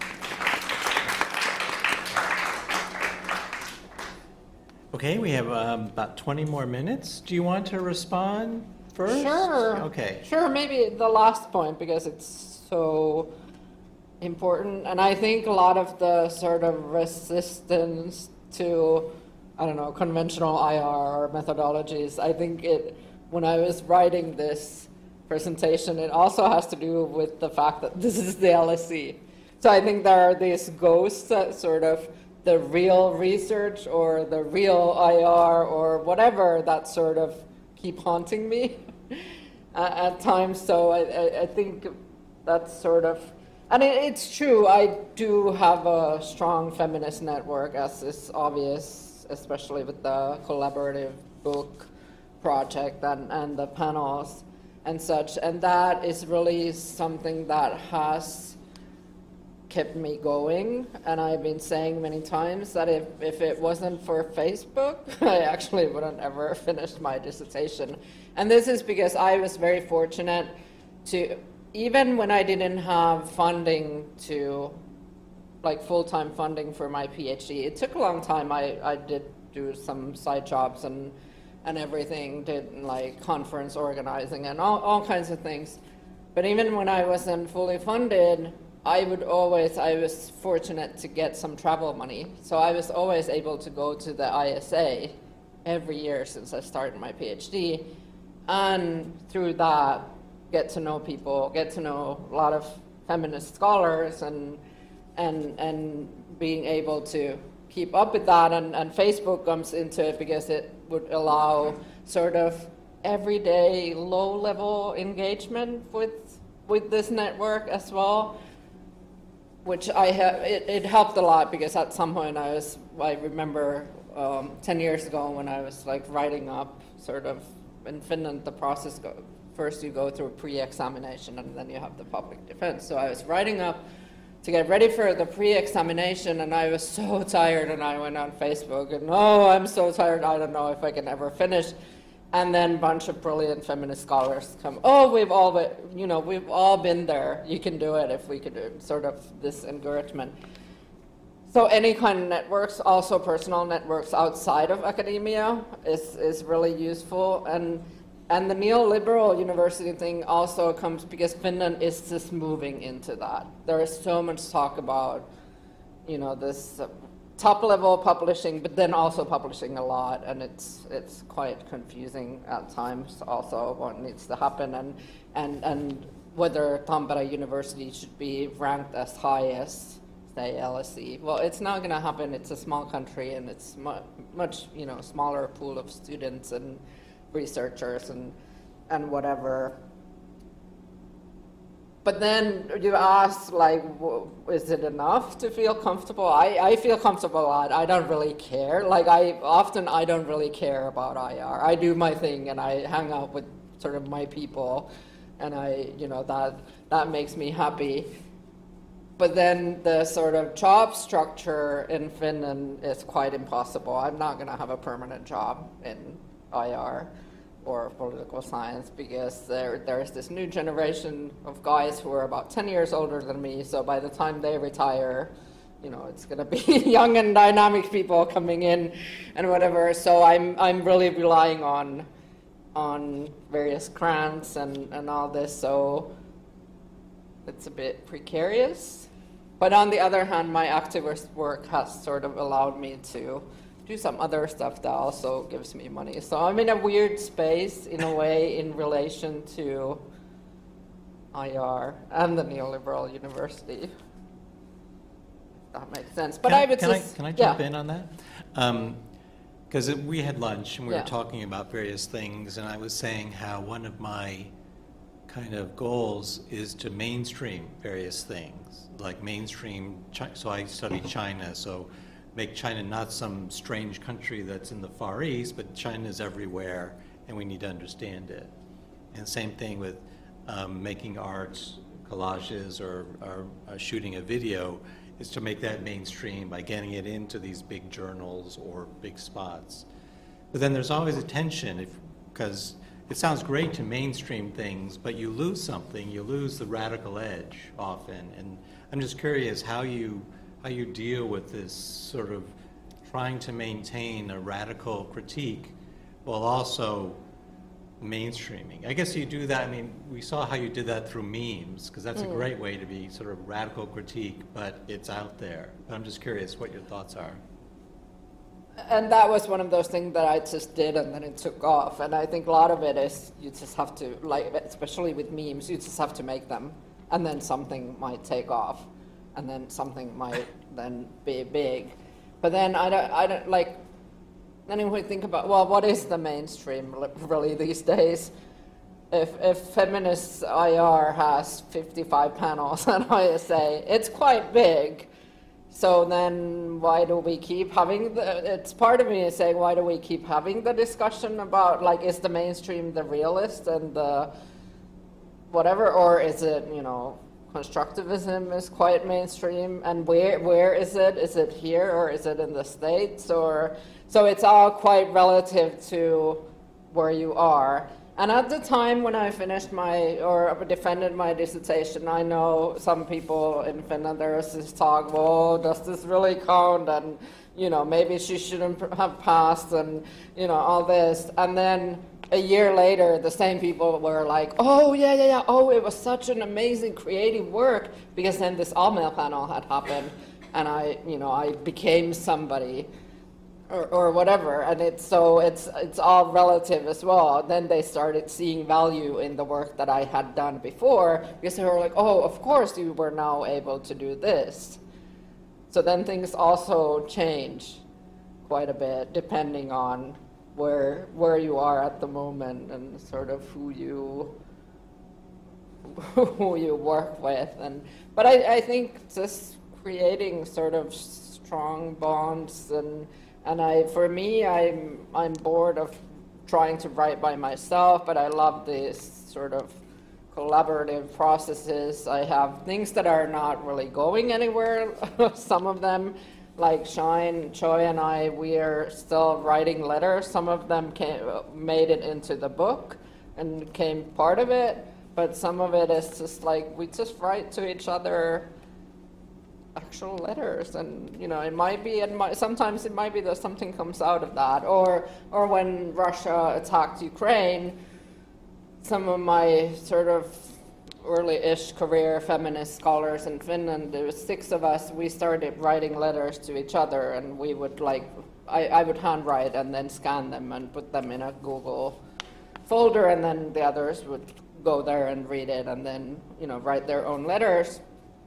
Okay, we have um, about twenty more minutes. Do you want to respond first? Sure. Okay. Sure, maybe the last point, because it's so important. And I think a lot of the sort of resistance to, I don't know, conventional I R or methodologies, I think it, when I was writing this presentation, it also has to do with the fact that this is the L S E. So I think there are these ghosts that sort of the real research or the real I R or whatever that sort of keep haunting me. uh, at times. So I, I, I think that's sort of, and it, it's true, I do have a strong feminist network, as is obvious, especially with the collaborative book project and, and the panels and such. And that is really something that has kept me going. And I've been saying many times that if, if it wasn't for Facebook, I actually wouldn't ever finish my dissertation. And this is because I was very fortunate to, even when I didn't have funding to, like full-time funding for my PhD, it took a long time. I, I did do some side jobs and and everything, did like conference organizing and all, all kinds of things. But even when I wasn't fully funded, I would always, I was fortunate to get some travel money. So I was always able to go to the I S A every year since I started my PhD. And through that, get to know people, get to know a lot of feminist scholars, and and and being able to keep up with that. And, and Facebook comes into it because it would allow sort of everyday low-level engagement with with this network as well, which I have, it, it helped a lot because at some point I was, I remember um, ten years ago when I was like writing up sort of, in Finland the process, go, first you go through pre-examination and then you have the public defense. So I was writing up to get ready for the pre-examination, and I was so tired, and I went on Facebook, and oh, I'm so tired, I don't know if I can ever finish. And then a bunch of brilliant feminist scholars come, oh, we've all been, you know, we've all been there, you can do it if we could do sort of this encouragement. So any kind of networks, also personal networks outside of academia, is, is really useful. And And the neoliberal university thing also comes because Finland is just moving into that. There is so much talk about, you know, this uh, top-level publishing, but then also publishing a lot, and it's it's quite confusing at times. Also, what needs to happen, and and and whether Tampere University should be ranked as high as, say, L S E. Well, it's not going to happen. It's a small country, and it's mu- much, you know, smaller pool of students and researchers and and whatever. But then you ask, like, w- is it enough to feel comfortable? I, I feel comfortable a lot. I don't really care. Like, I often I don't really care about I R. I do my thing and I hang out with sort of my people, and I, you know, that that makes me happy. But then the sort of job structure in Finland is quite impossible. I'm not going to have a permanent job in I R or political science because there there's this new generation of guys who are about ten years older than me. So by the time they retire, you know, it's going to be young and dynamic people coming in and whatever. So I'm I'm really relying on on various grants and, and all this. So it's a bit precarious. But on the other hand, my activist work has sort of allowed me to do some other stuff that also gives me money. So I'm in a weird space in a way in relation to I R and the neoliberal university. If that makes sense. But can I would can just, I, can I jump yeah. in on that? Because um, we had lunch and we Yeah. were talking about various things, and I was saying how one of my kind of goals is to mainstream various things, like mainstream. Chi- so I studied China, so make China not some strange country that's in the Far East, but China's everywhere, and we need to understand it. And same thing with um, making art, collages, or, or uh, shooting a video, is to make that mainstream by getting it into these big journals or big spots. But then there's always a tension, if because it sounds great to mainstream things, but you lose something, you lose the radical edge often. And I'm just curious how you how you deal with this sort of trying to maintain a radical critique while also mainstreaming. I guess you do that, I mean, we saw how you did that through memes, because that's Mm. a great way to be sort of radical critique, but it's out there. But I'm just curious what your thoughts are. And that was one of those things that I just did and then it took off. And I think a lot of it is you just have to, like, especially with memes, you just have to make them. And then something might take off. And then something might then be big. But then I don't, I don't like, then if we think about, well, what is the mainstream really these days? if, if feminist I R has fifty-five panels on I S A, it's quite big. So then why do we keep having the, it's part of me is saying, why do we keep having the discussion about, like, is the mainstream the realist and the whatever, or is it, you know, constructivism is quite mainstream, and where where is it? Is it here, or is it in the States? Or so it's all quite relative to where you are. And at the time when I finished my, or defended my dissertation, I know some people in Finland, there was this talk, well, does this really count? And, you know, maybe she shouldn't have passed, and, you know, all this. And then a year later, the same people were like, oh, yeah, yeah, yeah, oh, it was such an amazing creative work, because then this all-male panel had happened, and I, you know, I became somebody. Or, or whatever, and it's so it's it's all relative as well. Then they started seeing value in the work that I had done before, because they were like, oh, of course you were now able to do this. So then things also change quite a bit depending on where where you are at the moment and sort of who you who you work with. And but I, I think just creating sort of strong bonds and And I, for me, I'm I'm bored of trying to write by myself, but I love these sort of collaborative processes. I have things that are not really going anywhere. Some of them, like Shine, Choi, and I, we are still writing letters. Some of them came, made it into the book and became part of it, but some of it is just like we just write to each other actual letters, and you know, it might be, it might, sometimes it might be that something comes out of that, or or when Russia attacked Ukraine, some of my sort of early-ish career feminist scholars in Finland, there was six of us, we started writing letters to each other, and we would like, I, I would handwrite and then scan them and put them in a Google folder, and then the others would go there and read it and then, you know, write their own letters.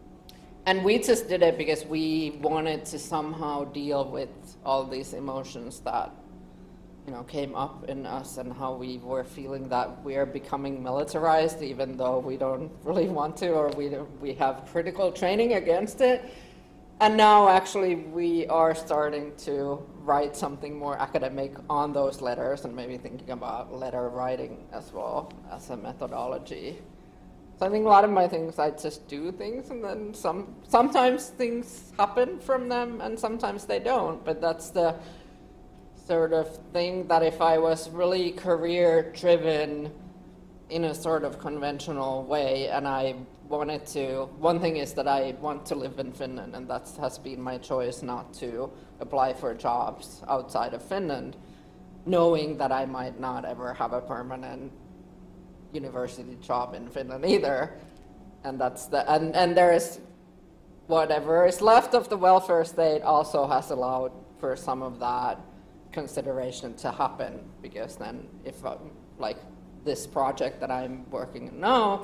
And we just did it because we wanted to somehow deal with all these emotions that, you know, came up in us, and how we were feeling that we are becoming militarized, even though we don't really want to, or we we have critical training against it. And now actually we are starting to write something more academic on those letters, and maybe thinking about letter writing as well as a methodology. So I think a lot of my things, I just do things, and then some. Sometimes things happen from them, and sometimes they don't. But that's the sort of thing that if I was really career-driven in a sort of conventional way, and I wanted to, one thing is that I want to live in Finland, and that has been my choice not to apply for jobs outside of Finland, knowing that I might not ever have a permanent university job in Finland either, and that's the and and there is whatever is left of the welfare state also has allowed for some of that consideration to happen, because then if um, like this project that I'm working on now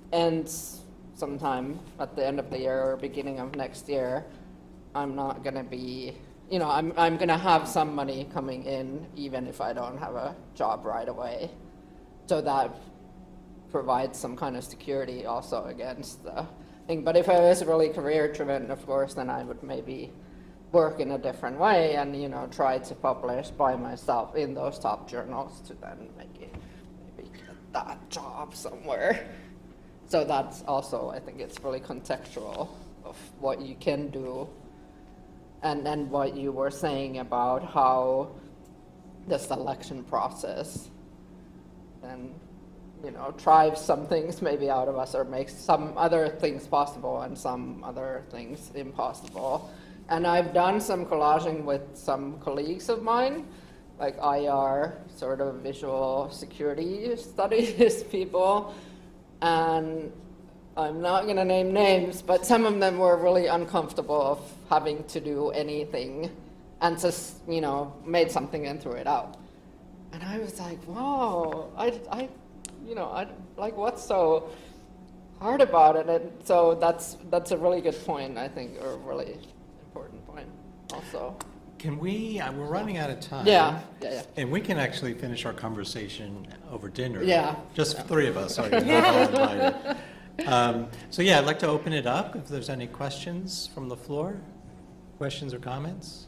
ends sometime at the end of the year or beginning of next year, I'm not gonna be, you know, I'm I'm gonna have some money coming in even if I don't have a job right away, so that provide some kind of security also against the thing. But if I was really career-driven, of course, then I would maybe work in a different way and, you know, try to publish by myself in those top journals to then maybe, maybe get that job somewhere. So that's also, I think it's really contextual of what you can do, and, and what you were saying about how the selection process then, you know, drives some things maybe out of us, or makes some other things possible and some other things impossible. And I've done some collaging with some colleagues of mine, like I R, sort of visual security studies people, and I'm not gonna name names, but some of them were really uncomfortable of having to do anything, and just, you know, made something and threw it out. And I was like, wow, I, I you know, I, like, what's so hard about it? And so that's that's a really good point, I think, or a really important point also. Can we, uh, we're running out of time. Yeah, yeah, yeah. And we can actually finish our conversation over dinner. Yeah. Just three of us, sorry. We're all invited. Um, so yeah, I'd like to open it up if there's any questions from the floor. Questions or comments?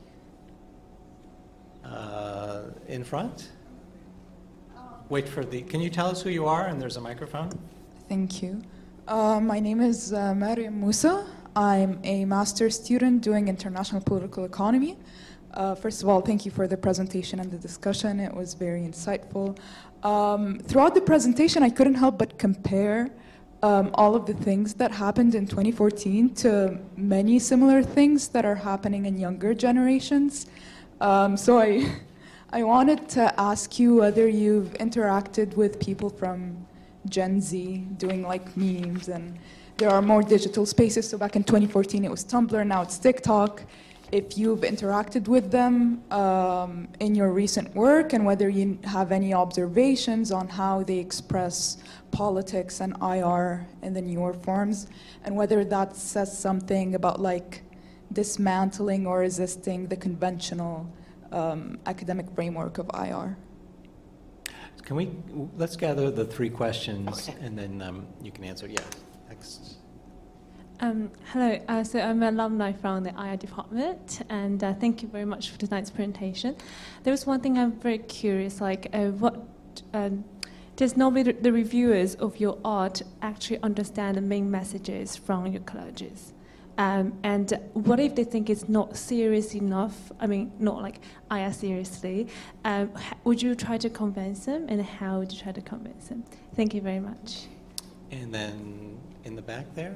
Uh, in front? Wait for the, can you tell us who you are? And there's a microphone. Thank you. Uh, my name is uh, Mariam Musa. I'm a master's student doing international political economy. Uh, first of all, thank you for the presentation and the discussion. It was very insightful. Um, throughout the presentation, I couldn't help but compare um, all of the things that happened in twenty fourteen to many similar things that are happening in younger generations. Um, so I, I wanted to ask you whether you've interacted with people from Gen Z doing like memes, and there are more digital spaces. So back in twenty fourteen, it was Tumblr, now it's TikTok. If you've interacted with them um, in your recent work, and whether you have any observations on how they express politics and I R in the newer forms, and whether that says something about like dismantling or resisting the conventional um, academic framework of I R. Can we, let's gather the three questions Okay. and then um, you can answer. Yeah, next. Um, hello, uh, so I'm an alumni from the I R department, and uh, thank you very much for tonight's presentation. There was one thing I'm very curious, like uh, what, um, does normally the, the reviewers of your art actually understand the main messages from your collages? Um, and what if they think it's not serious enough, I mean, not like I R seriously, um, h- would you try to convince them, and how would you try to convince them? Thank you very much. And then in the back there.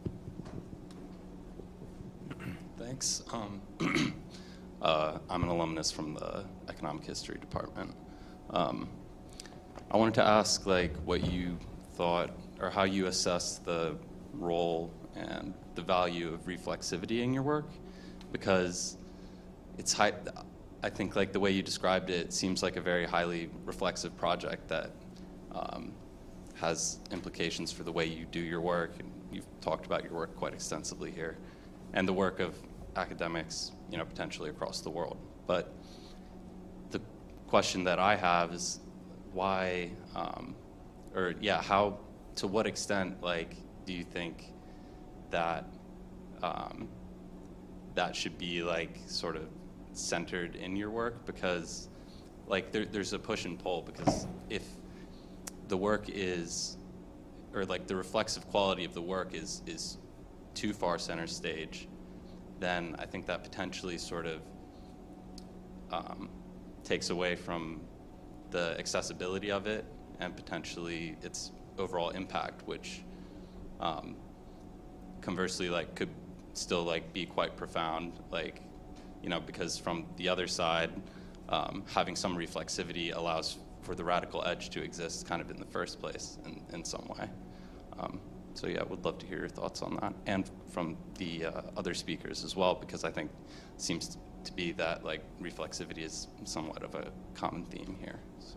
Thanks. Um, uh, I'm an alumnus from the Economic History Department. Um, I wanted to ask, like, what you thought or how you assess the role and the value of reflexivity in your work, because it's high. I think, like, the way you described it, it seems like a very highly reflexive project that um, has implications for the way you do your work, and you've talked about your work quite extensively here, and the work of academics, you know, potentially across the world. But the question that I have is why, um, or yeah, how, to what extent, like, do you think that um, that should be, like, sort of centered in your work? Because, like, there, there's a push and pull, because if the work is, or like the reflexive quality of the work is is too far center stage, then I think that potentially sort of um, takes away from the accessibility of it and potentially its overall impact, which um, conversely, like, could still, like, be quite profound, like, you know, because from the other side, um, having some reflexivity allows for the radical edge to exist kind of in the first place in, in some way. Um, so yeah, would love to hear your thoughts on that, and from the uh, other speakers as well, because I think it seems to be that, like, reflexivity is somewhat of a common theme here. So.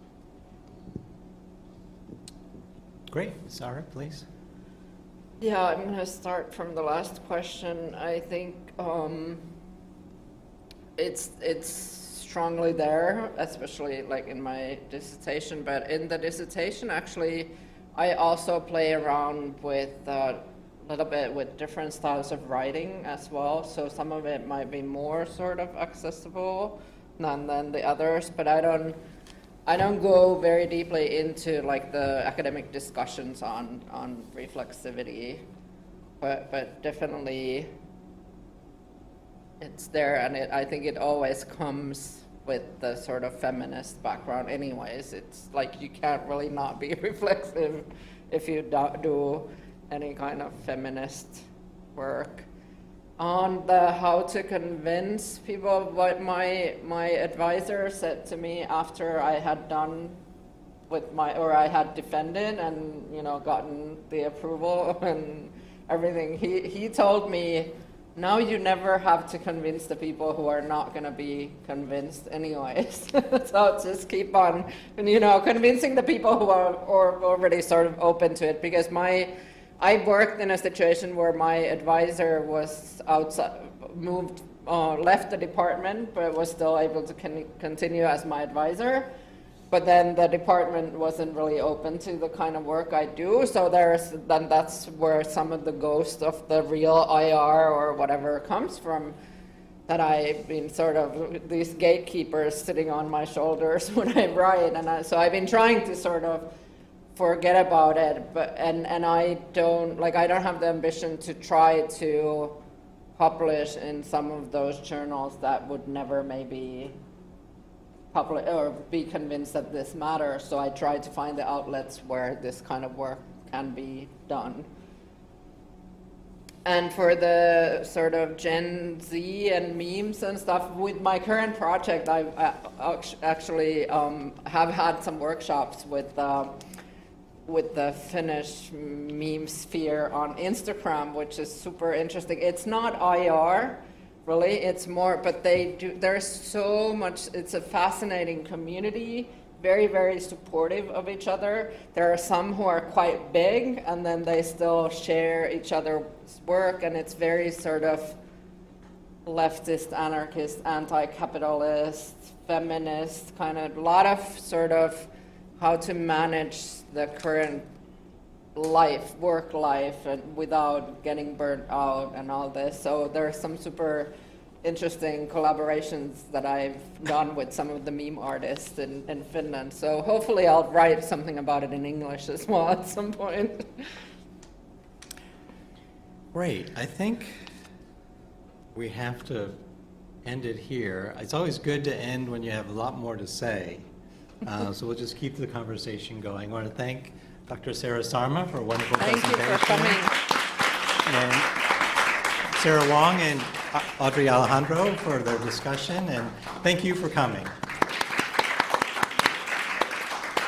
Great. Sarah, please. Yeah, I'm going to start from the last question. I think um, it's it's strongly there, especially like in my dissertation. But in the dissertation, actually, I also play around with a little bit with different styles of writing as well. So some of it might be more sort of accessible than than the others. But I don't. I don't go very deeply into, like, the academic discussions on, on reflexivity, but but definitely it's there, and it, I think it always comes with the sort of feminist background anyways. It's like you can't really not be reflexive if you don't do any kind of feminist work. On the how to convince people, what my my advisor said to me after I had done with my, or I had defended and, you know, gotten the approval and everything, he, he told me, now you never have to convince the people who are not going to be convinced anyways. So just keep on, you know, convincing the people who are or already sort of open to it, because my I worked in a situation where my advisor was outside, moved uh, left the department, but was still able to con- continue as my advisor. But then the department wasn't really open to the kind of work I do, so there's then that's where some of the ghost of the real I R or whatever comes from. That I've been sort of these gatekeepers sitting on my shoulders when I write, and I, so I've been trying to sort of forget about it, but and and I don't like I don't have the ambition to try to publish in some of those journals that would never maybe publish or be convinced that this matters. So I try to find the outlets where this kind of work can be done. And for the sort of Gen Z and memes and stuff, with my current project, I, I actually um, have had some workshops with uh, with the Finnish meme sphere on Instagram, which is super interesting. It's not I R, really. It's more, but they do. There's so much. It's a fascinating community. Very, very supportive of each other. There are some who are quite big, and then they still share each other's work, and it's very sort of leftist, anarchist, anti-capitalist, feminist, kind of a lot of sort of how to manage the current life, work life, and without getting burnt out and all this. So there are some super interesting collaborations that I've done with some of the meme artists in, in Finland. So hopefully I'll write something about it in English as well at some point. Great. I think we have to end it here. It's always good to end when you have a lot more to say. Uh, so we'll just keep the conversation going. I want to thank Doctor Sarah Sarma for a wonderful Thank presentation. you for coming. And Sarah Wong and Audrey Alejandro for their discussion, and thank you for coming.